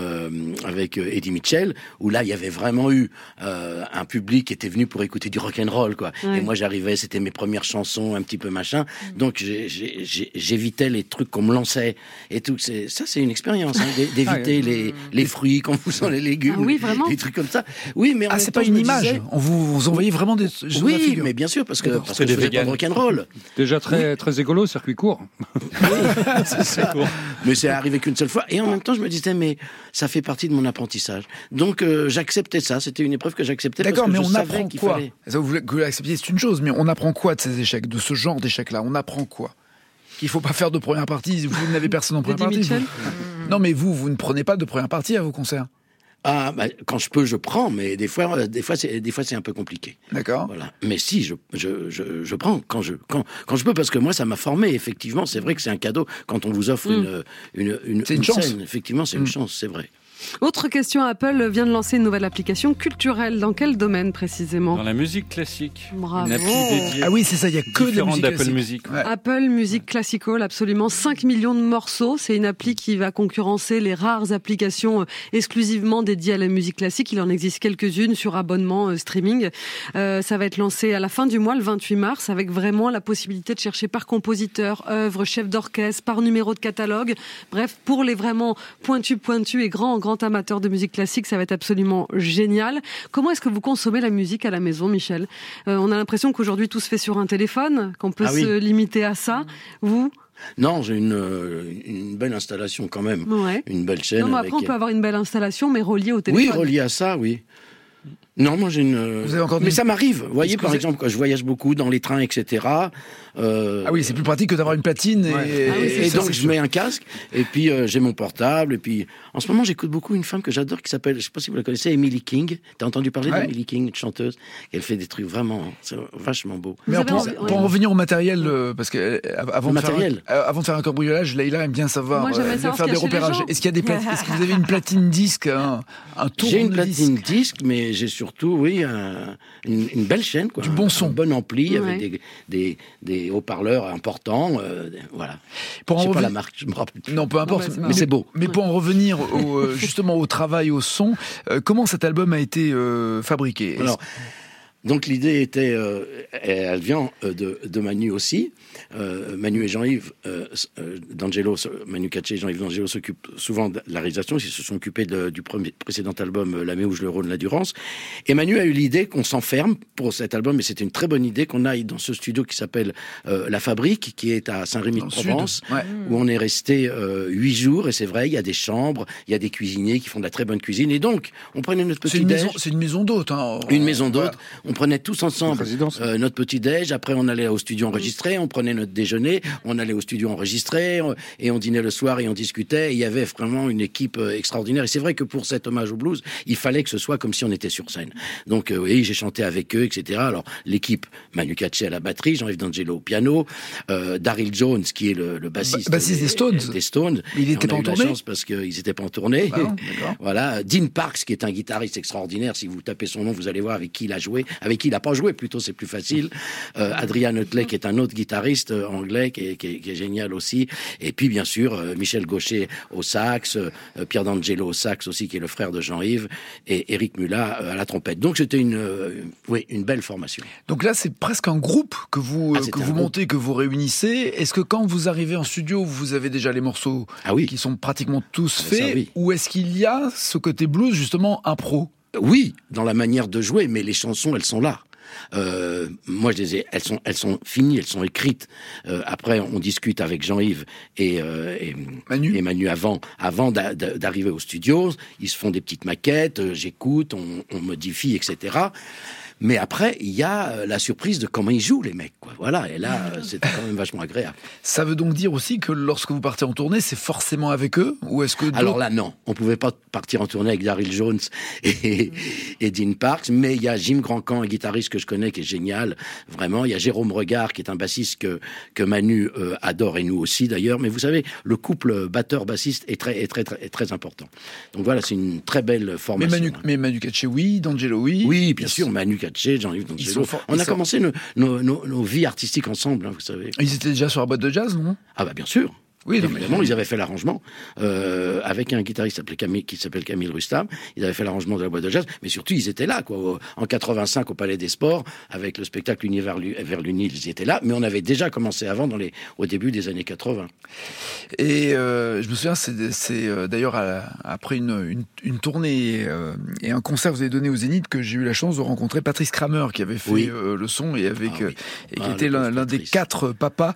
avec Eddie Mitchell, où là, il y avait vraiment eu un public qui était venu pour écouter du rock'n'roll, quoi. Ouais. Et moi, j'arrivais, c'était mes premières chansons, un petit peu machin. Donc, j'évitais les trucs qu'on me lançait et tout. Ça, c'est une expérience, hein, d'éviter les fruits quand vous sent les légumes, oui, vraiment. des trucs comme ça. Oui, mais en même c'est temps, pas une image. On vous envoyez vraiment des. Oui, mais bien sûr, parce que je faisais pas de rock'n'roll. Déjà très écolo, circuit court. C'est court. Mais c'est arrivé qu'une seule fois. Et en même temps, je me disais, mais ça fait partie de mon apprentissage. Donc, j'acceptais ça. C'était une épreuve que j'acceptais. D'accord, parce que mais on apprend quoi fallait... Ça, vous l'acceptiez, c'est une chose, mais on apprend quoi de ces échecs, de ce genre d'échecs-là? On apprend quoi? Qu'il faut pas faire de première partie. Vous n'avez personne en première partie. Non, mais vous ne prenez pas de première partie à vos concerts. Ah, quand je peux, je prends, mais des fois, c'est un peu compliqué. D'accord. Voilà. Mais si, je prends quand je peux, parce que moi, ça m'a formé. Effectivement, c'est vrai que c'est un cadeau quand on vous offre une chance. scène. Effectivement, c'est une chance, c'est vrai. Autre question, Apple vient de lancer une nouvelle application culturelle. Dans quel domaine précisément? Dans la musique classique. Bravo. Une appli dédiée. Ah oui, c'est ça, il y a que de la musique d'Apple classique. Music. Ouais. Apple Music Classical, absolument. 5 millions de morceaux. C'est une appli qui va concurrencer les rares applications exclusivement dédiées à la musique classique. Il en existe quelques-unes sur abonnement streaming. Ça va être lancé à la fin du mois, le 28 mars, avec vraiment la possibilité de chercher par compositeur, œuvre, chef d'orchestre, par numéro de catalogue. Bref, pour les vraiment pointus et grands amateurs de musique classique, ça va être absolument génial. Comment est-ce que vous consommez la musique à la maison, Michel? On a l'impression qu'aujourd'hui tout se fait sur un téléphone, qu'on peut se limiter à ça. Vous? Non, j'ai une belle installation quand même. Ouais. Une belle chaîne. Non, mais après, on peut avoir une belle installation, mais reliée au téléphone. Oui, reliée à ça, oui. Non, moi j'ai une. Vous avez encore mais ça m'arrive. Vous voyez, par exemple, quand je voyage beaucoup dans les trains, etc. Ah oui, c'est plus pratique que d'avoir une platine. Et donc je mets un casque, et puis j'ai mon portable, et puis en ce moment j'écoute beaucoup une femme que j'adore qui s'appelle, je sais pas si vous la connaissez, Emily King. T'as entendu parler d'Emily King, une chanteuse? Elle fait des trucs vraiment, c'est vachement beau. Mais pour en revenir au matériel, parce que avant de faire un cambriolage, Leïla aime bien savoir, faire des repérages. Est-ce qu'il y a est-ce que vous avez une platine disque, un tour? J'ai une platine disque, mais j'ai surtout, une belle chaîne, quoi. Du bon son. Un bon ampli, avec des haut-parleurs importants, voilà. Pour je sais pas la marque, je me rappelle plus. Non, peu importe, mais c'est beau. Mais pour en revenir justement au travail, au son, comment cet album a été fabriqué? Alors, donc l'idée était, elle vient de Manu aussi. Manu et Jean-Yves D'Angelo, Manu Katché et Jean-Yves D'Angelo s'occupent souvent de la réalisation. Ils se sont occupés du précédent album, La Méouge, le Rhône, la Durance. Et Manu a eu l'idée qu'on s'enferme pour cet album, et c'était une très bonne idée, qu'on aille dans ce studio qui s'appelle La Fabrique, qui est à Saint-Rémy-de-Provence, où on est resté 8 jours. Et c'est vrai, il y a des chambres, il y a des cuisiniers qui font de la très bonne cuisine. Et donc, on prenait notre petit déj. C'est une maison d'hôte. Hein. Une maison d'hôte. On prenait tous ensemble notre petit-déj, après on allait au studio enregistrer, on prenait notre déjeuner, on allait au studio enregistrer, et on dînait le soir et on discutait. Et il y avait vraiment une équipe extraordinaire. Et c'est vrai que pour cet hommage au blues, il fallait que ce soit comme si on était sur scène. Donc oui, j'ai chanté avec eux, etc. Alors l'équipe, Manu Katché à la batterie, Jean-Yves D'Angelo au piano, Daryl Jones qui est le bassiste des Stones. Il n'était pas en tournée parce qu'ils n'étaient pas en tournée. Voilà. Dean Parks qui est un guitariste extraordinaire. Si vous tapez son nom, vous allez voir avec qui il a joué, avec qui il n'a pas joué plutôt, c'est plus facile. Adrian Utley qui est un autre guitariste anglais qui est génial aussi. Et puis bien sûr Michel Gaucher au sax, Pierre D'Angelo au sax aussi qui est le frère de Jean-Yves, et Eric Mulla à la trompette. Donc c'était une belle formation. Donc là c'est presque un groupe que vous montez, que vous réunissez. Est-ce que quand vous arrivez en studio, vous avez déjà les morceaux qui sont pratiquement tous faits, ou est-ce qu'il y a ce côté blues justement impro? Oui, dans la manière de jouer, mais les chansons elles sont là. Moi, elles sont finies, elles sont écrites. Après, on discute avec Jean-Yves et Manu avant d'arriver au studio. Ils se font des petites maquettes, j'écoute, on modifie, etc. Mais après, il y a la surprise de comment ils jouent, les mecs, quoi. Voilà, et là, c'était quand même vachement agréable. Ça veut donc dire aussi que lorsque vous partez en tournée, c'est forcément avec eux, ou est-ce que... Alors là, non. On pouvait pas partir en tournée avec Daryl Jones et Dean Parks, mais il y a Jim Grandcamp, un guitariste que je connais, qui est génial, vraiment. Il y a Jérôme Regard, qui est un bassiste que Manu adore, et nous aussi, d'ailleurs. Mais vous savez, le couple batteur-bassiste est très important. Donc voilà, c'est une très belle formation. Mais Manu Katché, oui, D'Angelo, oui. Oui, bien sûr, Manu Katché, Jean-Yves D'Angelo. On a commencé nos vies artistiques ensemble, vous savez. Ils étaient déjà sur la boîte de jazz, non? Ah bah bien sûr. Oui, évidemment, ils avaient fait l'arrangement avec un guitariste qui s'appelle Camille Rustam. Ils avaient fait l'arrangement de la boîte de jazz, mais surtout ils étaient là, quoi. En 85 au Palais des Sports, avec le spectacle Univers vers l'Uni, ils étaient là. Mais on avait déjà commencé avant, au début des années 80. Et je me souviens, c'est d'ailleurs après une tournée et un concert que vous avez donné au Zénith que j'ai eu la chance de rencontrer Patrice Kramer, qui avait fait le son et qui était l'un des 4 papas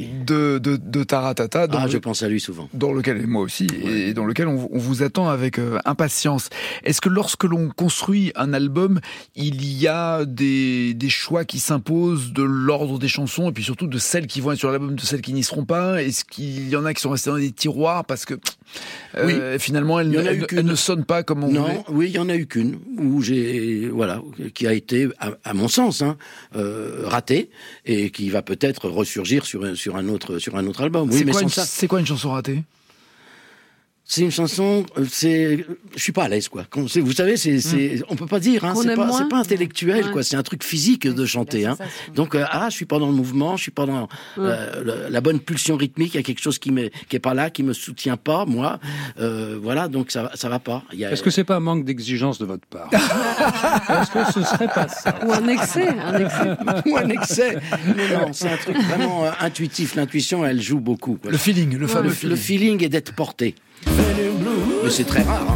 de Taratata. Je pense à lui souvent. Dans lequel, moi aussi, et dans lequel on vous attend avec impatience. Est-ce que lorsque l'on construit un album, il y a des choix qui s'imposent de l'ordre des chansons, et puis surtout de celles qui vont être sur l'album, de celles qui n'y seront pas? Est-ce qu'il y en a qui sont restées dans des tiroirs parce que finalement elles ne sonnent pas comme on voulait? Oui, il y en a eu qu'une qui a été, à mon sens, ratée, et qui va peut-être ressurgir sur un autre album. Oui, c'est quoi une chanson ratée? C'est une chanson, je suis pas à l'aise, quoi. Vous savez, on peut pas dire, c'est pas intellectuel, quoi. C'est un truc physique de chanter, Donc, je suis pas dans le mouvement, je suis pas dans la bonne pulsion rythmique. Il y a quelque chose qui est pas là, qui me soutient pas, moi. Voilà, donc ça va pas. Est-ce que c'est pas un manque d'exigence de votre part? Est-ce que ce serait pas ça? Ou un excès? Ou un excès. Non, c'est un truc vraiment intuitif. L'intuition, elle joue beaucoup, quoi. Le feeling, le fameux feeling. Le feeling est d'être porté. Mais c'est très rare,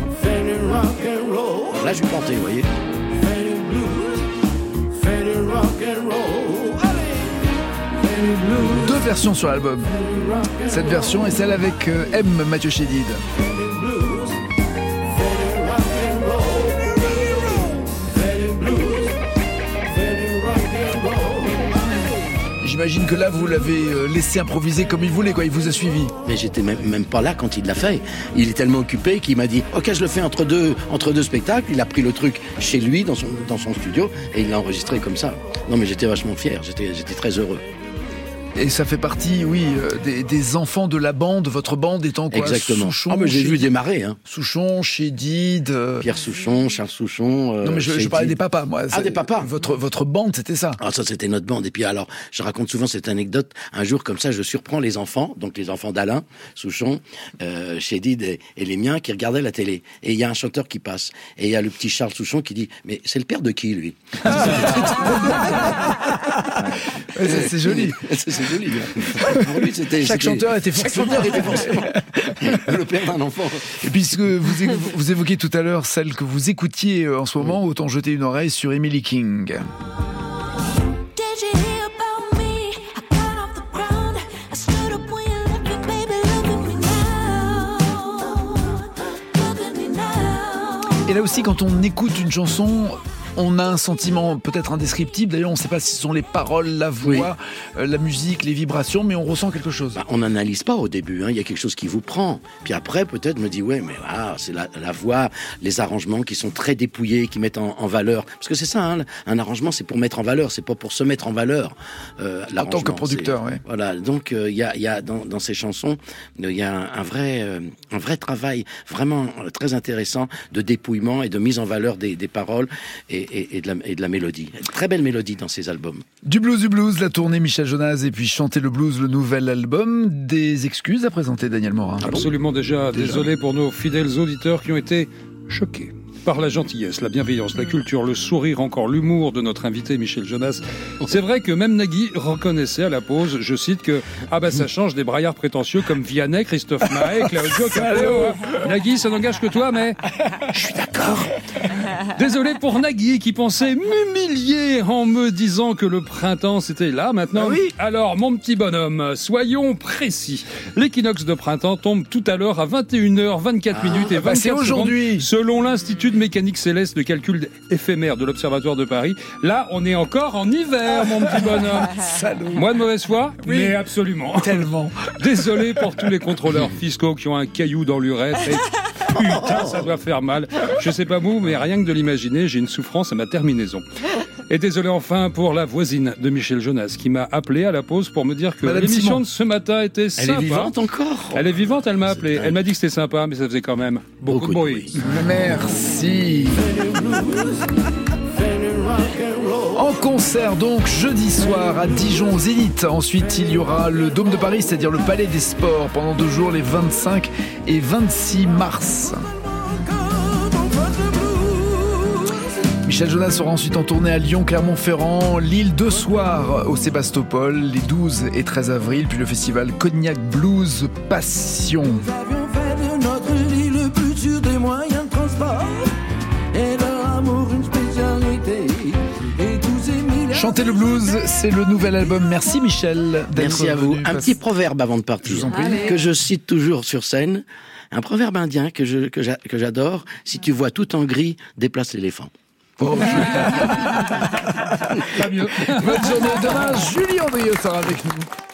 Alors là, je suis porté, vous voyez. Deux versions sur l'album. Cette version est celle avec M. Mathieu Chédid. J'imagine que là, vous l'avez laissé improviser comme il voulait, quoi. Il vous a suivi. Mais j'étais même pas là quand il l'a fait. Il est tellement occupé qu'il m'a dit « Ok, je le fais entre deux spectacles ». Il a pris le truc chez lui, dans son studio, et il l'a enregistré comme ça. Non, mais j'étais vachement fier. J'étais très heureux. Et ça fait partie, des enfants de la bande, votre bande étant quoi? Exactement. Souchon, mais j'ai vu démarrer. Souchon, Chédid... Pierre Souchon, Charles Souchon... non, mais je parlais des papas, moi. Des papas. Votre bande, c'était ça. Ça, c'était notre bande. Et puis alors, je raconte souvent cette anecdote. Un jour, comme ça, je surprends les enfants, donc les enfants d'Alain Souchon, Chédid et les miens, qui regardaient la télé. Et il y a un chanteur qui passe. Et il y a le petit Charles Souchon qui dit « Mais c'est le père de qui, lui ?» C'est joli. C'est joli. Pour lui, chaque chanteur était forcément le père d'un enfant. Et puisque vous évoquiez tout à l'heure celle que vous écoutiez en ce moment, autant jeter une oreille sur Emily King. Et là aussi, quand on écoute une chanson, On a un sentiment peut-être indescriptible. D'ailleurs, on ne sait pas si ce sont les paroles, la voix, la musique, les vibrations, mais on ressent quelque chose. On n'analyse pas au début. Il y a quelque chose qui vous prend. Puis après, peut-être me dit ouais, mais c'est la voix, les arrangements qui sont très dépouillés, qui mettent en valeur. Parce que c'est ça, un arrangement, c'est pour mettre en valeur, c'est pas pour se mettre en valeur. En tant que producteur, oui. Voilà. Donc il y a dans ces chansons, il y a un vrai travail vraiment très intéressant de dépouillement et de mise en valeur des paroles et de la mélodie. Très belle mélodie dans ces albums. Du blues, la tournée Michel Jonas et puis Chanter le blues, le nouvel album. Des excuses à présenter, Daniel Morin? Absolument, déjà. Désolé pour nos fidèles auditeurs qui ont été choqués par la gentillesse, la bienveillance, la culture, le sourire, encore l'humour de notre invité Michel Jonas. C'est vrai que même Nagui reconnaissait à la pause, je cite, que ça change des braillards prétentieux comme Vianney, Christophe Maé, Claudio Capéo. Nagui, ça n'engage que toi, mais je suis d'accord. Désolé pour Nagui qui pensait m'humilier en me disant que le printemps c'était là maintenant. Alors mon petit bonhomme, soyons précis. L'équinoxe de printemps tombe tout à l'heure à 21h24 minutes et 24 aujourd'hui. Secondes selon l'Institut de mécanique céleste de calcul éphémère de l'Observatoire de Paris. Là, on est encore en hiver, mon petit bonhomme. Salaud. Moi de mauvaise foi, mais absolument. Tellement. Désolé pour tous les contrôleurs fiscaux qui ont un caillou dans l'urètre. Et putain, ça doit faire mal. Je sais pas vous, mais rien que de l'imaginer, j'ai une souffrance à ma terminaison. Et désolé enfin pour la voisine de Michel Jonas qui m'a appelé à la pause pour me dire que l'émission de ce matin était sympa. Elle est vivante encore. Elle est vivante, elle m'a appelé. Elle m'a dit que c'était sympa, mais ça faisait quand même beaucoup de bruit. Merci. En concert donc jeudi soir à Dijon Zénith. Ensuite il y aura le Dôme de Paris, c'est-à-dire le Palais des Sports pendant 2 jours, les 25 et 26 mars. Michel Jonas sera ensuite en tournée à Lyon, Clermont-Ferrand, Lille 2 soirs au Sébastopol, les 12 et 13 avril, puis le festival Cognac Blues Passion. Nous avions fait de notre vie le plus sûr des moyens de transport et leur amour une spécialité. Et tous ces milliards... Chanter le blues, c'est le nouvel album. Merci Michel d'être Merci à vous. venu. Un petit proverbe avant de partir, que je cite toujours sur scène. Un proverbe indien que j'adore. Si tu vois tout en gris, déplace l'éléphant. Pas mieux. Bonne journée. Demain, Julie Andrieux sera avec nous.